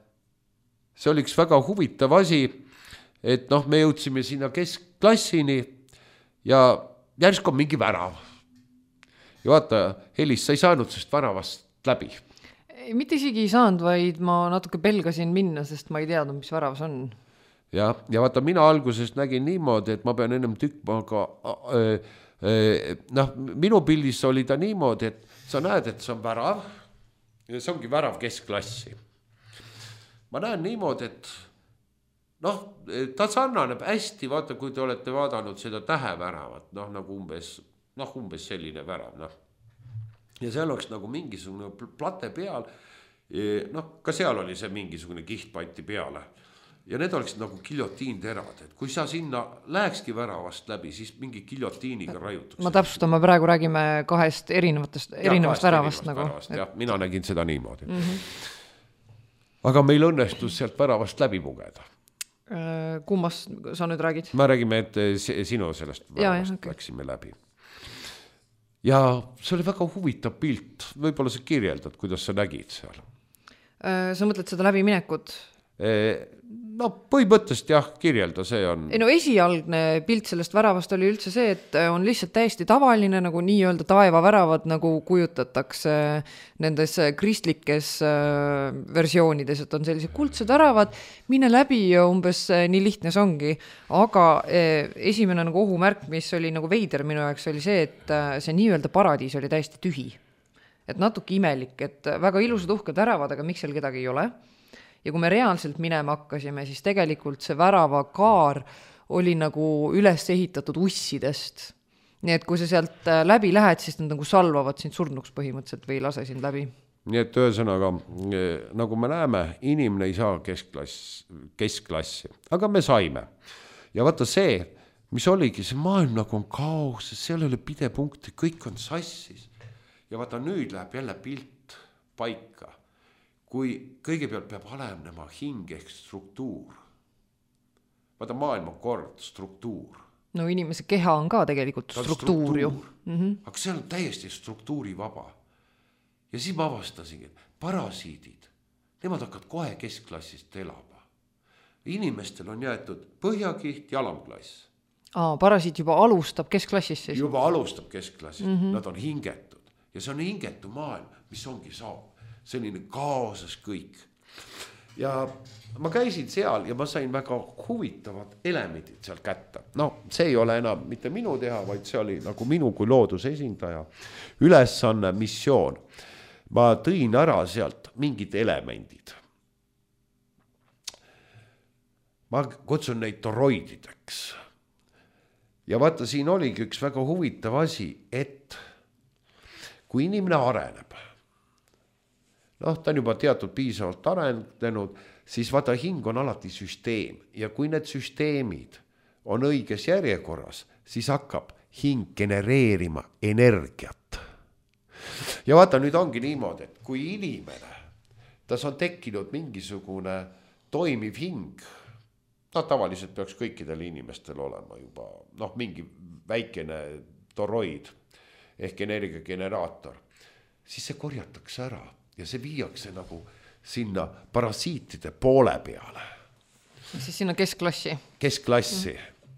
see oli üks väga huvitav asi, et noh, me jõudsime sinna keskklassini ja järsk on mingi värav. Ja vaata, Elis, sa ei saanud sest väravast läbi. Mitte isegi ei saanud, vaid ma natuke pelgasin minna, sest ma ei teadnud, mis väravas on. Ja, ja vaata, mina algusest nägin niimoodi, et ma pean ennem tükma, aga äh, äh, noh, minu pildis oli ta niimoodi, et sa näed, et see on värav ja see ongi värav keskklassi. Ma näen niimoodi, et noh, ta sarnaneb hästi, vaata, kui te olete vaadanud seda täheväravat, noh, nagu umbes, noh, umbes selline värav, noh. Ja seal oleks nagu mingisugune plate peal, noh, ka seal oli see mingisugune kihtpati peale. Ja need oleks nagu giljotiinterad, et kui sa sinna lähekski väravast läbi, siis mingi giljotiiniga raiutakse. Ma täpsustan, me praegu räägime kahest erinevatest, erinevast väravast. Nagu, väravast et... mina nägin seda niimoodi. Mm-hmm. Aga meil õnnestus sealt väravast läbi pugeda. Kummas sa nüüd räägid? Me räägime, et sinu sellest väravast ja, ja, okay. Läksime läbi. Ja see oli väga huvitav pilt. Võib-olla sa kirjeldad, kuidas sa nägid seal. Sa mõtled seda läbiminekut? No põhimõttest jah, kirjelda, see on... Ei, no esialgne pilt sellest väravast oli üldse see, et on lihtsalt täiesti tavaline, nagu nii-öelda taevaväravad, nagu kujutatakse nendes kristlikes versioonides, et on sellised kuldsed väravad, mine läbi ja umbes nii lihtne see ongi. Aga esimene nagu ohumärk, mis oli nagu veider minu jaoks, oli see, et see nii-öelda paradiis oli täiesti tühi. Et natuke imelik, et väga ilusad uhked väravad, aga miks seal kedagi ei ole? Ja kui me reaalselt minema hakkasime, siis tegelikult see värava kaar oli nagu üles ehitatud ussidest. Nii et kui sa sealt läbi lähed, siis nad nagu salvavad sind surnuks põhimõtteliselt või ei lase sind läbi. Nii et ühesõnaga, nagu me näeme, inimene ei saa keskklass, keskklassi, aga me saime. Ja vaata see, mis oligi, see maailm nagu on kaos, seal ei ole pidepunkti, kõik on sassis. Ja vaata nüüd läheb jälle pilt paika. kui kõigepealt peab alenema hing ehk struktuur. Vaata maailma kord, struktuur. No inimese keha on ka tegelikult struktuur, struktuur ju. Mm-hmm. Aga see on täiesti struktuuri vaba. Ja siis ma avastasin, et parasiidid, nemad hakkavad kohe keskklassist elama. Inimestel on jäetud põhjakiht ja alamklass. Aa, parasiit juba alustab keskklassist siis? Juba alustab keskklassist, mm-hmm. Nad on hingetud. Ja see on hingetu maailm, mis ongi saab. Selline kaoses kõik. Ja ma käisin seal ja ma sain väga huvitavad elemendid seal kätte. No see ei ole enam mitte minu teha, vaid see oli nagu minu kui looduse esindaja ülesanne, missioon. Ma tõin ära sealt mingid elemendid. Ma kutsun neid toroidideks. Ja vaata, siin oligi üks väga huvitav asi, et kui inimene areneb, noh, ta on juba teatud piisavalt arenenud, siis vaata, hing on alati süsteem ja kui need süsteemid on õiges järjekorras, siis hakkab hing genereerima energiat. Ja vaata, nüüd ongi niimoodi, et kui inimene, tas on tekkinud mingisugune toimiv hing, no tavaliselt peaks kõikidel inimestel olema juba, noh, mingi väikene toroid ehk energiageneraator, siis see korjatakse ära. Ja see viiakse nagu sinna parasiitide poole peale. Siis sinna keskklassi. Keskklassi.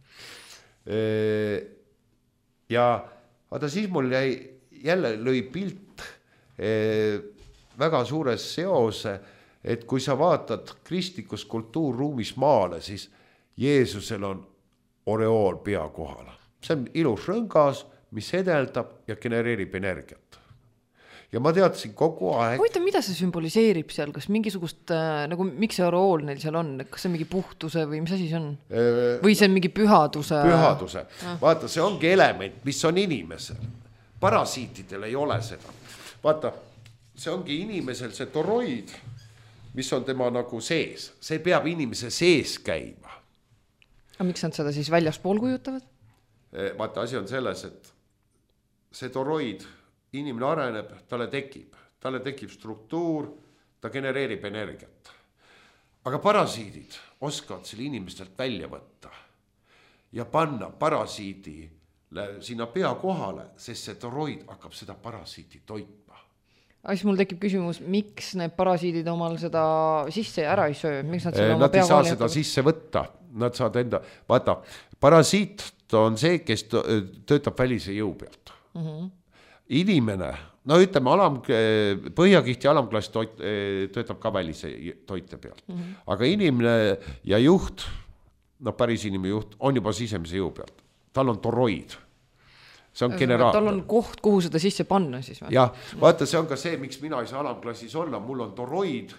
Mm. Ja vaata, siis mul jäi, jälle lõi pilt väga suures seose, et kui sa vaatad kristlikus kultuurruumis maale, siis Jeesusel on oreool pea kohal. See on ilus rõngas, mis edeldab ja genereerib energiat. Ja ma teadsin kogu aeg. Huvitav, mida see sümboliseerib seal? Kas mingisugust, äh, nagu miks see oreool neil seal on? Kas see on mingi puhtuse või mis asi see on? Või see on mingi pühaduse? Pühaduse. Ah. Vaata, see ongi element, mis on inimesel. Parasiitidel ei ole seda. Vaata, see ongi inimesel see toroid, mis on tema nagu sees. See peab inimese sees käima. Aga miks nad seda siis väljaspool kujutavad? Vaata, asi on selles, et see toroid inimene areneb, talle tekib, talle tekib struktuur, ta genereerib energiat. Aga parasiidid oskavad selle inimestelt välja võtta ja panna parasiidi sinna pea kohale, sest see toroid hakkab seda parasiiti toitma. Aga siis mul tekib küsimus, miks need parasiidid omal seda sisse ära ei söö? Miks nad seda oma nad ei saa seda jätab? Sisse võtta, nad saad enda, vaata, parasiit on see, kes töötab välise jõu pealt. Mhm. Inimene, no ütleme, alam, põhjakiht ja alamklass toit, töötab ka välise toite pealt. Mm-hmm. Aga inimene ja juht, no päris inimene juht, on juba sisemise jõu pealt. Tal on toroid. See on generaator. Tal on koht, kuhu seda sisse panna siis või? Jah, vaata, see on ka see, miks mina ei saa alamklassis olla. Mul on toroid.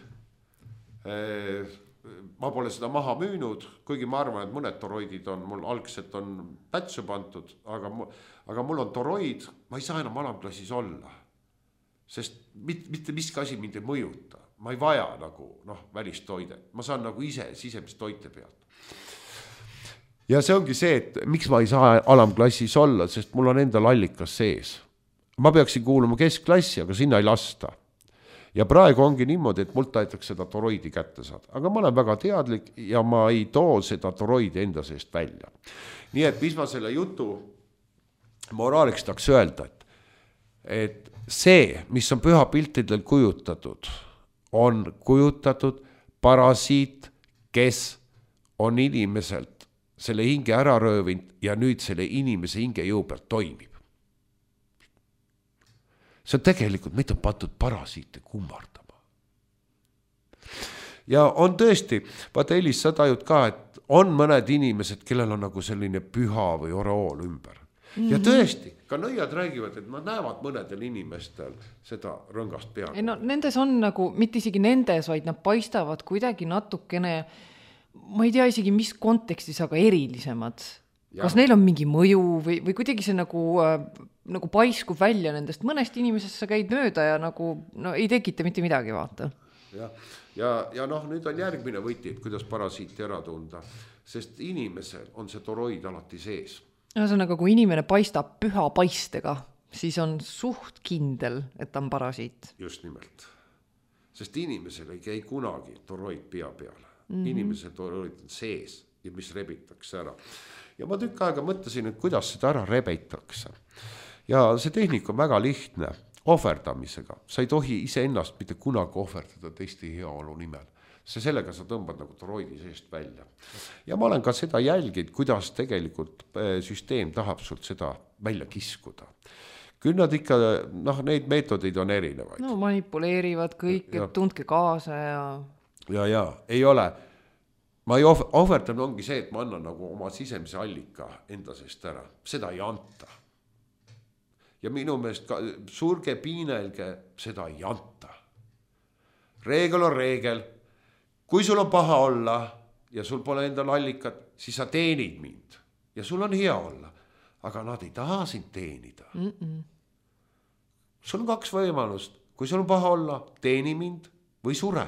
Ma pole seda maha müünud, kuigi ma arvan, et mõned toroidid on, mul algselt on pätsu pantud, aga, aga mul on toroid, ma ei saa enam alamklassis olla. Sest mitte, mitte miski asi mind ei mõjuta. Ma ei vaja nagu, noh, välistoidet. Ma saan nagu ise sisemist toite pealt. Ja see ongi see, et miks ma ei saa alamklassis olla, sest mul on endal allikas sees. Ma peaksin kuuluma keskklassi, aga sinna ei lasta. Ja praegu ongi niimoodi, et mult tahetakse seda toroidi kätte saada. Aga ma olen väga teadlik ja ma ei too seda toroidi enda seest välja. Nii et mis ma selle jutu moraaliks tahaks öelda, et, et see, mis on pühapiltidel kujutatud, on kujutatud parasiit, kes on inimeselt selle hinge ära röövinud ja nüüd selle inimese hinge jõu pealt toimib. See on tegelikult, meid on pandud parasiite kummardama. Ja on tõesti, vaata Elis, sa tajud ka, et on mõned inimesed, kellel on nagu selline püha või oreool ümber. Mm-hmm. Ja tõesti, ka nõiad räägivad, et nad näevad mõnedel inimestel seda rõngast peale. Ei no nendes on nagu, mitte isegi nendes, vaid nad paistavad kuidagi natukene, ma ei tea isegi mis kontekstis, aga erilisemad. Ja. Kas neil on mingi mõju või, või kuidagi see nagu, äh, nagu paiskub välja nendest mõnest inimesest, sa käid mööda ja nagu no, ei tekita mitte midagi, vaata. Ja, ja, ja noh, nüüd on järgmine võti, et kuidas parasiiti ära tunda, sest inimesel on see toroid alati sees. No see on nagu, kui inimene paistab püha paistega, siis on suht kindel, et ta on parasiit. Just nimelt. sest inimesel ei käi kunagi toroid pea peale. Mm-hmm. Inimesel toroid on sees ja mis rebitakse ära. Ja ma tükk aega mõtlesin, et kuidas seda ära rebeitakse. Ja see tehnik on väga lihtne, ohverdamisega. Sa ei tohi ise ennast mitte kunagi ohverdada teiste heaolu nimel. See sellega sa tõmbad nagu toroidi seest välja. Ja ma olen ka seda jälginud, kuidas tegelikult süsteem tahab sult seda välja kiskuda. Küll nad ikka, noh, neid meetodid on erinevaid. No manipuleerivad kõik, et tundke kaasa ja... Ja, ja, ei ole. Ma ei ohver, ohverdan ongi see, et ma annan nagu oma sisemise allika enda seest ära. Seda ei anta. Ja minu meelest ka surge piinelge, seda ei anta. Reegel on reegel. Kui sul on paha olla ja sul pole endal allikat, siis sa teenid mind. Ja sul on hea olla. Aga nad ei taha sind teenida. Mm-mm. Sul on kaks võimalust. Kui sul on paha olla, teeni mind või sure.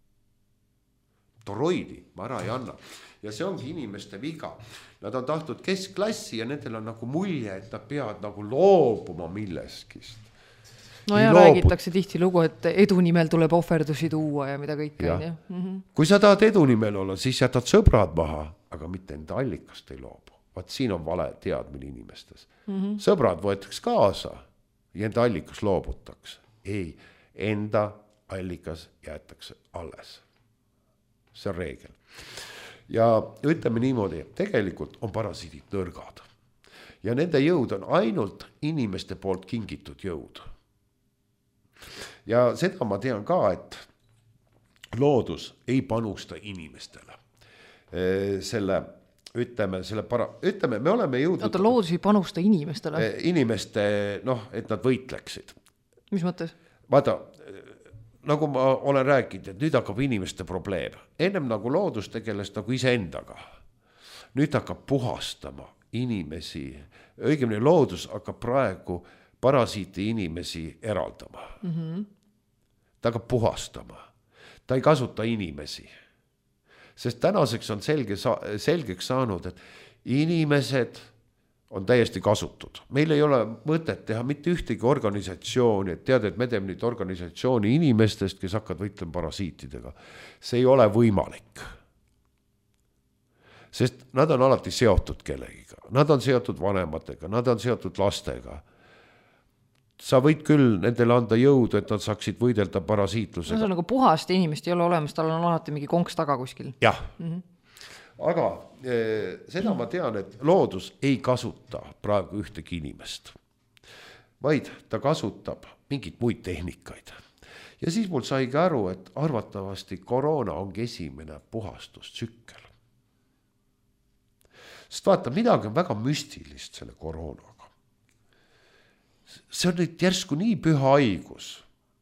Toroidi ma ära ei anna. Ja see ongi inimeste viga. Nad on tahtnud keskklassi ja nendel on nagu mulje, et nad peavad nagu loobuma milleskist. No ja loobud. Räägitakse tihti lugu, et edu nimel tuleb ohverdusi tuua ja mida kõik on. Ja. Mm-hmm. Kui sa tahad edu nimel olla, siis jätad sõbrad maha, aga mitte enda allikast ei loobu. Vaat siin on vale teadmine inimestes. Mm-hmm. Sõbrad võetakse kaasa ja enda allikas loobutakse. Ei, enda allikas jäetakse alles. See on reegel. Ja ütleme niimoodi, tegelikult on parasiidid nõrgad. Ja nende jõud on ainult inimeste poolt kingitud jõud. Ja seda ma tean ka, et loodus ei panusta inimestele. Selle, ütleme, selle para... ütleme, me oleme jõudnud... Oota, loodus ei panusta inimestele? Inimeste, noh, et nad võitleksid. Mis mõttes? Vaata, nagu ma olen rääkinud, et nüüd hakkab inimeste probleem. Ennem nagu loodus tegeles nagu iseendaga. Nüüd hakkab puhastama inimesi. Õigemini loodus hakkab praegu parasiiti inimesi eraldama. Mm-hmm. Ta hakkab puhastama. Ta ei kasuta inimesi. Sest tänaseks on selge, selgeks saanud, et inimesed on täiesti kasutud. Meil ei ole mõtet teha mitte ühtegi organisatsiooni, et tead, et me teeme nüüd organisatsiooni inimestest, kes hakkavad võitlema parasiitidega. See ei ole võimalik. Sest nad on alati seotud kellegiga. Nad on seotud vanematega, nad on seotud lastega. Sa võid küll nendele anda jõudu, et nad saaksid võidelda parasiitlusega. No see on nagu puhast inimest ei ole olemas, tal on alati mingi konks taga kuskil. Jah. Mm-hmm. Aga eh, seda ma tean, et loodus ei kasuta praegu ühtegi inimest, vaid ta kasutab mingid muid tehnikaid. Ja siis mul saigi aru, et arvatavasti koroona ongi esimene puhastustsükkel. Sest vaata, midagi on väga müstilist selle koroonaga. See on nüüd järsku nii püha haigus.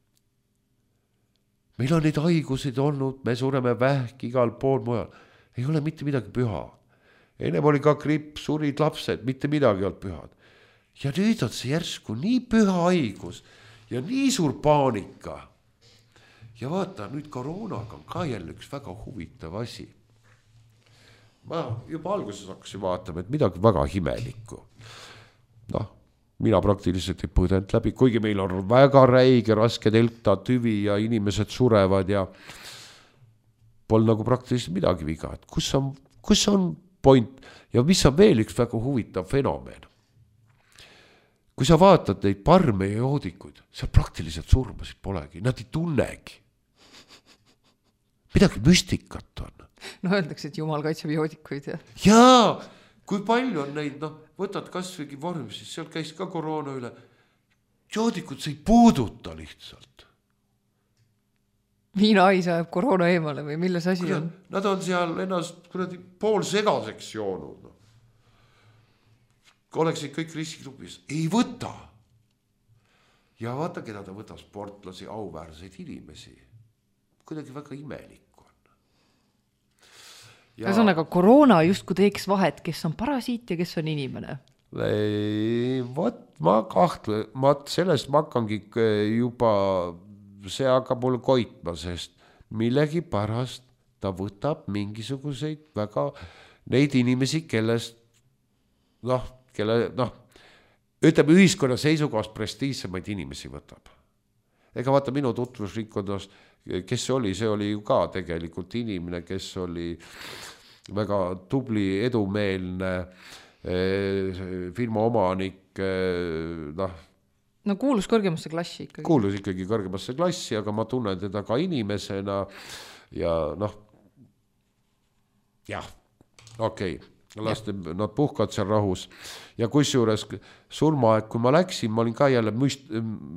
Meil on neid haigusid olnud, me sureme vähk igal pool mujal. Ei ole mitte midagi püha. Ennem oli ka gripp, surid lapsed, mitte midagi olnud pühad. Ja nüüd on see järsku nii püha haigus ja nii suur paanika. Ja vaata, nüüd koroonaga on ka jälle üks väga huvitav asi. Ma juba alguses hakkasin vaatama, et midagi väga himelikku. Noh, mina praktiliselt ei põdend läbi, kuigi meil on väga räige, raske delta tüvi ja inimesed surevad ja pol nagu praktiliselt midagi viga. Et kus on, kus on point ja mis on veel üks väga huvitav fenomen. Kui sa vaatad neid parme ja joodikuid, seal praktiliselt surmasid polegi, nad ei tunnegi. Midagi müstikat on. No öeldakse, et jumal kaitseb joodikuid. Ja, Jaa, kui palju on neid, noh, võtad kas vegi vorm, siis seal käis ka koroona üle. Joodikud see ei puuduta lihtsalt. Viinais ajab koroona eemale või milles asi Kurat, on? Nad on seal ennast kuradi pool segaseks joonud. No. Oleksid kõik riskigrupis. Ei võta. Ja vaata, keda ta võtab sportlasi, auväärseid inimesi. Kuidagi väga imelik on. Ja... Kas on aga koroona justkui teeks vahet, kes on parasiit ja kes on inimene? Ei, võt, ma kahtlen, ma sellest ma hakkangi juba, see hakkab mul koitma, sest millegi pärast ta võtab mingisuguseid väga neid inimesi, kellest, noh, kelle, noh, ütleme ühiskonna seisukohast prestiižsemaid inimesi võtab. Ega vaata minu tutvusringkonnas kes see oli, see oli ju ka tegelikult inimene, kes oli väga tubli, edumeelne firma omanik, noh, no kuulus kõrgemasse klassi ikkagi. Kuulus ikkagi kõrgemasse klassi, aga ma tunnen teda ka inimesena ja noh, jah, okei, okay. Laste, nad puhkad seal rahus ja kusjuures surmaaeg, kui ma läksin, ma olin ka jälle müst,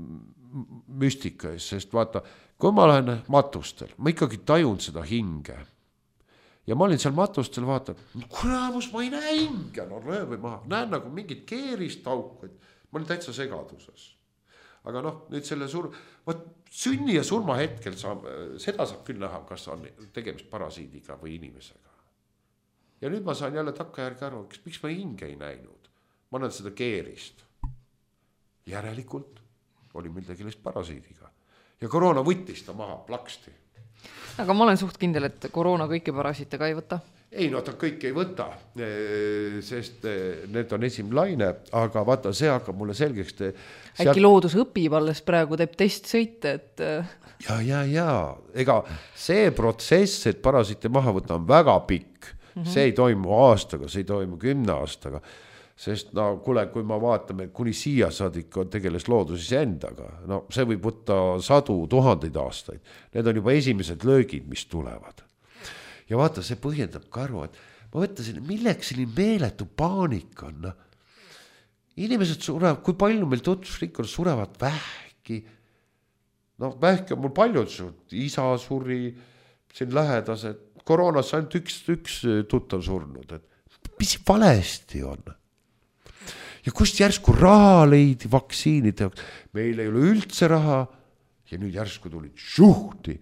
müstika ees, sest vaata, kui ma lähen matustel, ma ikkagi tajun seda hinge. Ja ma olin seal matustel, vaatan, kuramus, ma ei näe hinge, no röövi maha, näen nagu mingit keerist auku, ma olin täitsa segaduses. Aga noh, nüüd selle sur... Vaat, sünni ja surma hetkel saab, seda saab küll näha, kas on tegemist parasiidiga või inimesega. Ja nüüd ma saan jälle takkajärgi aru, miks ma hinge ei näinud. Ma näen seda keerist. Järelikult oli meil tegelist parasiidiga. Ja koroona võttis ta maha plaksti. Aga ma olen suht kindel, et koroona kõiki parasiite ka ei võta. Ei, no ta kõik ei võta, sest need on esim laine, aga vaata, see hakkab mulle selgeks. Te... Äkki sealt... loodus õpib alles praegu, teeb testsõite, et... Ja, ja, ja, ega see protsess, et parasiite maha võtta on väga pikk. Mm-hmm. See ei toimu aastaga, see ei toimu kümne aastaga. Sest no kuule, kui ma vaatame, kuni siia saadik on tegeles loodusis endaga, no see võib võtta sadu, tuhandeid aastaid. Need on juba esimesed löögid, mis tulevad. Ja vaata, see põhjendab ka aru, et ma võttasin, milleks selline meeletu paanik on. No. Inimesed surevad, kui palju meil tutvusrikkunud surevad vähki. No vähki on mul paljud suurt, isa suri, siin lähedased, koroonas ainult üks, üks tuttav surnud, et mis valesti on? Ja kust järsku raha leidi vaktsiinide jaoks, meil ei ole üldse raha ja nüüd järsku tulid šuhti.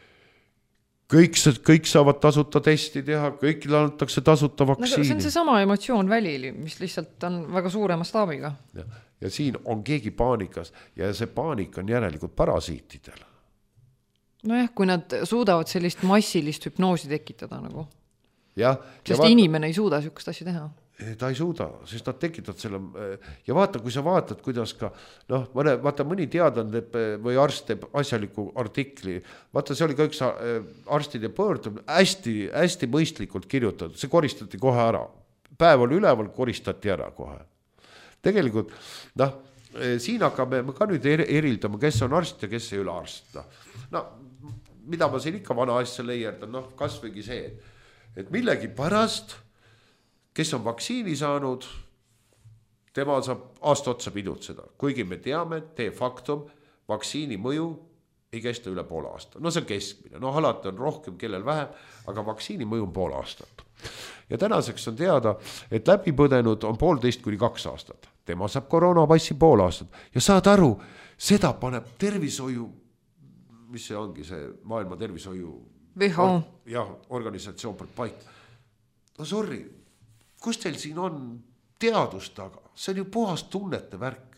Kõik, kõik saavad tasuta testi teha, kõikil antakse tasuta vaktsiini. No, see on see sama emotsioon välili, mis lihtsalt on väga suurema staabiga. Ja, ja siin on keegi paanikas ja see paanik on järelikult parasiitidel. Nojah, kui nad suudavad sellist massilist hüpnoosi tekitada nagu. Ja, sest ja vaata, inimene ei suuda sükast asja teha. Ta ei suuda, sest nad tekitavad selle ja vaata, kui sa vaatad, kuidas ka noh, vaata mõni teadlane või arst teeb asjaliku artikli, vaata see oli ka üks arstide pöördumine, hästi, hästi mõistlikult kirjutatud, see koristati kohe ära, päev oli üleval, koristati ära kohe. Tegelikult noh, siin hakkame ka nüüd erildama, kes on arst ja kes ei ole arst. No, mida ma siin ikka vana asja leierdan, noh, kas võigi see, et millegi pärast kes on vaktsiini saanud, tema saab aasta otsa pidutseda. Kuigi me teame, de facto vaktsiini mõju ei kesta üle pool aasta. No see on keskmine. No alati on rohkem, kellel vähem, aga vaktsiini mõju on pool aastat. Ja tänaseks on teada, et läbipõdenud on poolteist kuni kaks aastat. Tema saab koroonapassi pool aastat. Ja saad aru, seda paneb tervishoiu, mis see ongi, see maailma tervishoiu V H O. Jah, organisatsioon peab paika. No sorry, kus teil siin on teadust taga? See on ju puhas tunnete värk.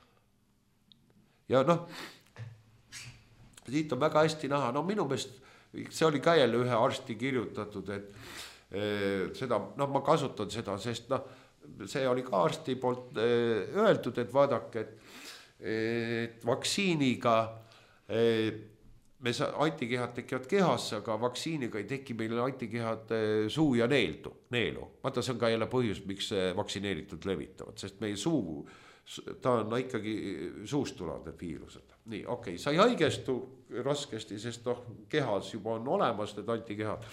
Ja noh, siit on väga hästi näha. No minu meelest, see oli ka jälle ühe arsti kirjutatud, et eh, seda, noh, ma kasutan seda, sest noh, see oli ka arsti poolt eh, öeldud, et vaadake, et, et vaktsiiniga eh, me sa, antikehad tekivad kehasse, aga vaktsiiniga ei teki meile antikehad suu ja neeldu, neelu. Vaata, see on ka jälle põhjus, miks vaktsineeritud levitavad, sest meie suu, ta on ikkagi suust tulevad need viirused. Nii, okei, okay. Sa ei haigestu raskesti, sest noh, kehas juba on olemas need antikehad.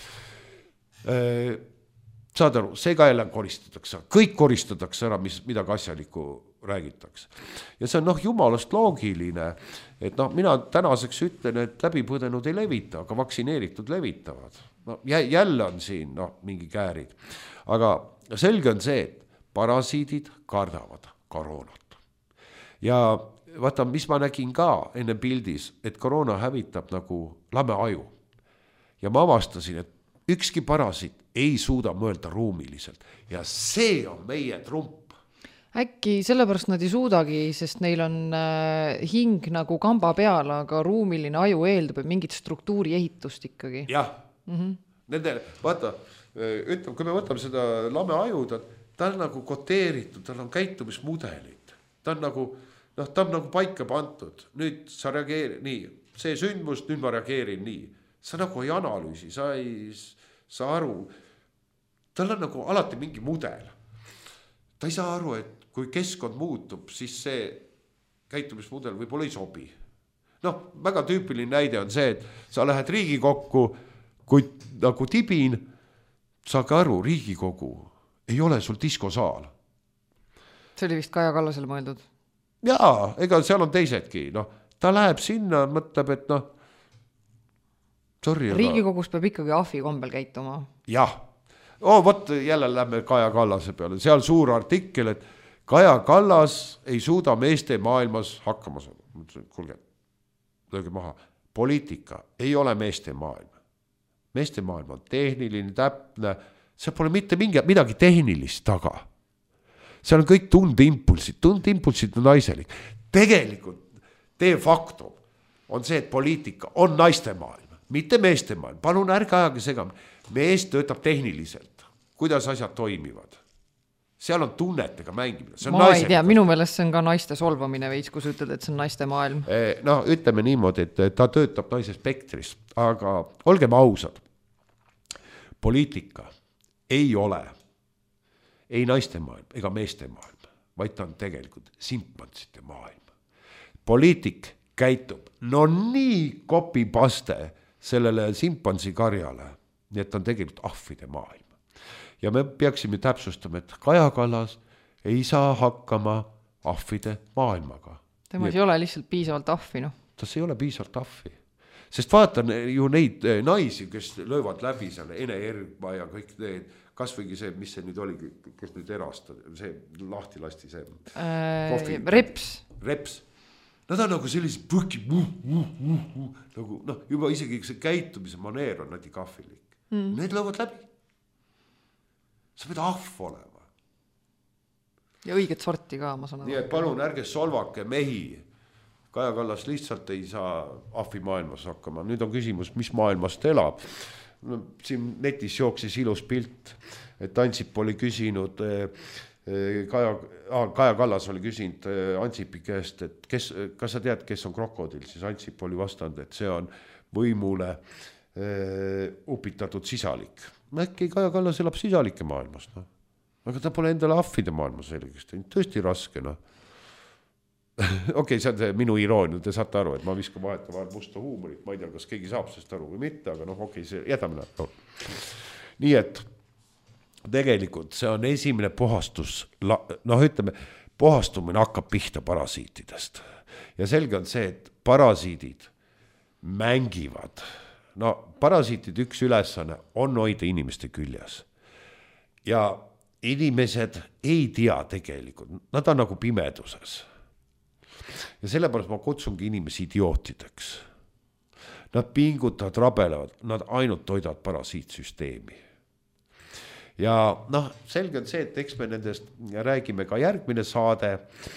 Saad aru, see ka jälle koristatakse, kõik koristatakse ära, mis, mida ka asjalikku räägitakse. Ja see on noh, jumalast loogiline, et noh, mina tänaseks ütlen, et läbipõdenud ei levita, aga vaktsineeritud levitavad. No, jälle on siin noh, mingi käärid. Aga selge on see, et parasiidid kardavad koroonat. Ja vaata, mis ma nägin ka enne pildis, et koroona hävitab nagu lame aju. Ja ma avastasin, et ükski parasiit ei suuda mõelda ruumiliselt. Ja see on meie trump. Äkki sellepärast nad ei suudagi, sest neil on äh, hing nagu kamba peal, aga ruumiline aju eeldab mingit struktuuri ehitust ikkagi. Jah, mm-hmm. Nende, vaata, ütleme, kui me võtame seda lame aju, ta, ta on nagu koteeritud, tal on käitumismudelid. Ta on nagu, noh, ta on nagu paika pantud. Nüüd sa reageeri, nii, see sündmus, nüüd ma reageerin nii. Sa nagu ei analüüsi, sa ei saa aru. Tal on nagu alati mingi mudel. Ta ei saa aru, et kui keskkond muutub, siis see käitumismudel võib-olla ei sobi. Noh, väga tüüpiline näide on see, et sa lähed Riigikokku, kui nagu tibin, saage aru, Riigikogu ei ole sul diskosaal. See oli vist Kaja Kallasele mõeldud. Jaa, ega seal on teisedki. No, ta läheb sinna, mõtleb, et noh, sorry. Riigikogus aga... peab ikkagi ahvi kombel käituma. Jah. Oh, võt, jälle lähme Kaja Kallase peale. Seal suur artikkel, et Kaja Kallas ei suuda meeste maailmas hakkama saada. Kulge, lööge maha. Poliitika ei ole meeste maailm. Meeste maailm on tehniline, täpne. See pole mitte mingi, midagi tehnilist taga. Seal on kõik tundeimpulsid. Tundeimpulsid on naiselik. Tegelikult de facto on see, et poliitika on naiste maailm, mitte meeste maailm. Palun ärge ajage segama. Mees töötab tehniliselt. Kuidas asjad toimivad. Seal on tunnetega mängimine. See on ma ei tea, minu meelest see on ka naiste solvamine veits, kui sa ütled, et see on naiste maailm. No ütleme niimoodi, et ta töötab naise spektris, aga olgem ausad. Poliitika ei ole ei naiste maailm ega meeste maailm, vaid ta on tegelikult simpantsite maailm. Poliitik käitub no nii kopipaste sellele simpantsi karjale, nii et ta on tegelikult ahvide maailm. Ja me peaksime täpsustama, et Kaja Kallas ei saa hakkama ahvide maailmaga. Temas ei ole lihtsalt piisavalt ahvi, noh. Tas ei ole piisavalt ahvi. Sest vaatan ju neid naisi, kes löövad läbi selle Ene Ergma ja kõik need, kas võigi see, mis see nüüd oli, kes nüüd erastab, see lahti lasti see. Äh, reps. Reps. Nad on nagu sellise põki, uh, uh, uh, uh, nagu, noh, juba isegi see käitumise maneer on näti kahvilik. Mm. Need löövad läbi. Sa pead ahv olema. Ja õiget sorti ka, ma saan aru. Nii, et palun ärge solvake mehi. Kaja Kallas lihtsalt ei saa ahvi maailmas hakkama. Nüüd on küsimus, mis maailmas ta elab. No, siin netis jooksis ilus pilt, et Ansip oli küsinud, Kaja, Kaja Kallas oli küsinud Ansipi käest, et kes, kas sa tead, kes on krokodil, siis Ansip oli vastanud, et see on võimule upitatud sisalik. Äkki Kaja Kallas elab sisalike maailmas, no. Aga ta pole endale ahvide maailmas selgest. Tõesti raske, no. Okei, okay, see on minu iroonia, te saate aru, et ma viskan vaheta vahel musta huumorit, ma ei tea, kas keegi saab sest aru või mitte, aga noh, okei, okay, see jätame no. Nii et tegelikult see on esimene puhastus, noh ütleme, puhastumine hakkab pihta parasiitidest. Ja selge on see, et parasiidid mängivad. No parasiitid üks ülesanne on hoida inimeste küljes. Ja inimesed ei tea tegelikult, nad on nagu pimeduses. Ja sellepärast ma kutsungi inimesi idiootideks. Nad pingutavad, rabelevad, nad ainult toidavad parasiitsüsteemi. Ja noh, selge on see, et eks me nendest räägime ka järgmine saade.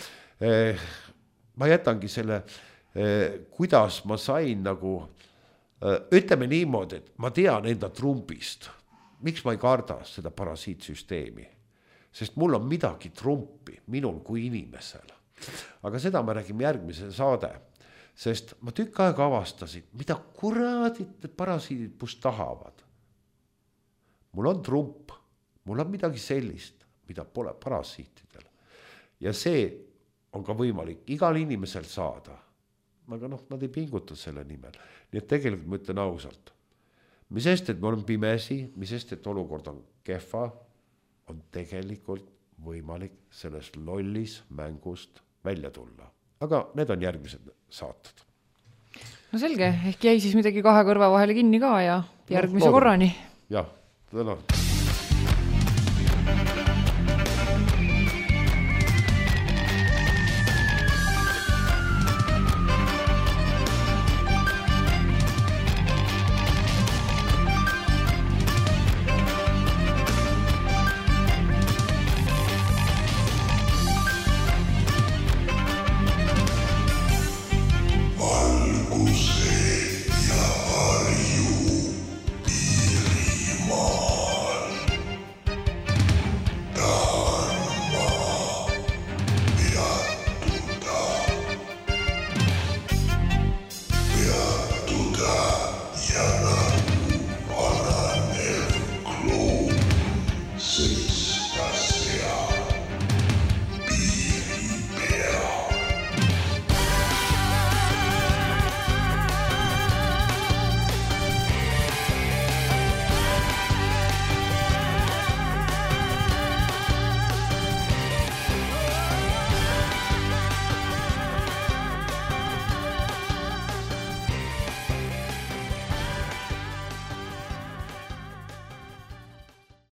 Ma jätangi selle, kuidas ma sain nagu ütleme niimoodi, et ma tean enda trumpist. Miks ma ei karda seda parasiitsüsteemi? Sest mul on midagi trumpi, minul kui inimesel. Aga seda ma räägime järgmise saade. Sest ma tükk aega avastasin, mida kuradid parasiidid pust tahavad. Mul on trump, mul on midagi sellist, mida pole parasiitidel. Ja see on ka võimalik igal inimesel saada. Aga noh, nad ei pinguta selle nimel. Nii et tegelikult ma ütlen ausalt. Mis eest, et ma olen pimesi, mis eest, et olukord on kehva, on tegelikult võimalik sellest lollis mängust välja tulla. Aga need on järgmised saated. No selge, ehk jäi siis midagi kahe kõrva vahele kinni ka ja järgmise no, korrani. Jah, tänan. Valguse ja varju Piirimaa. Podcast.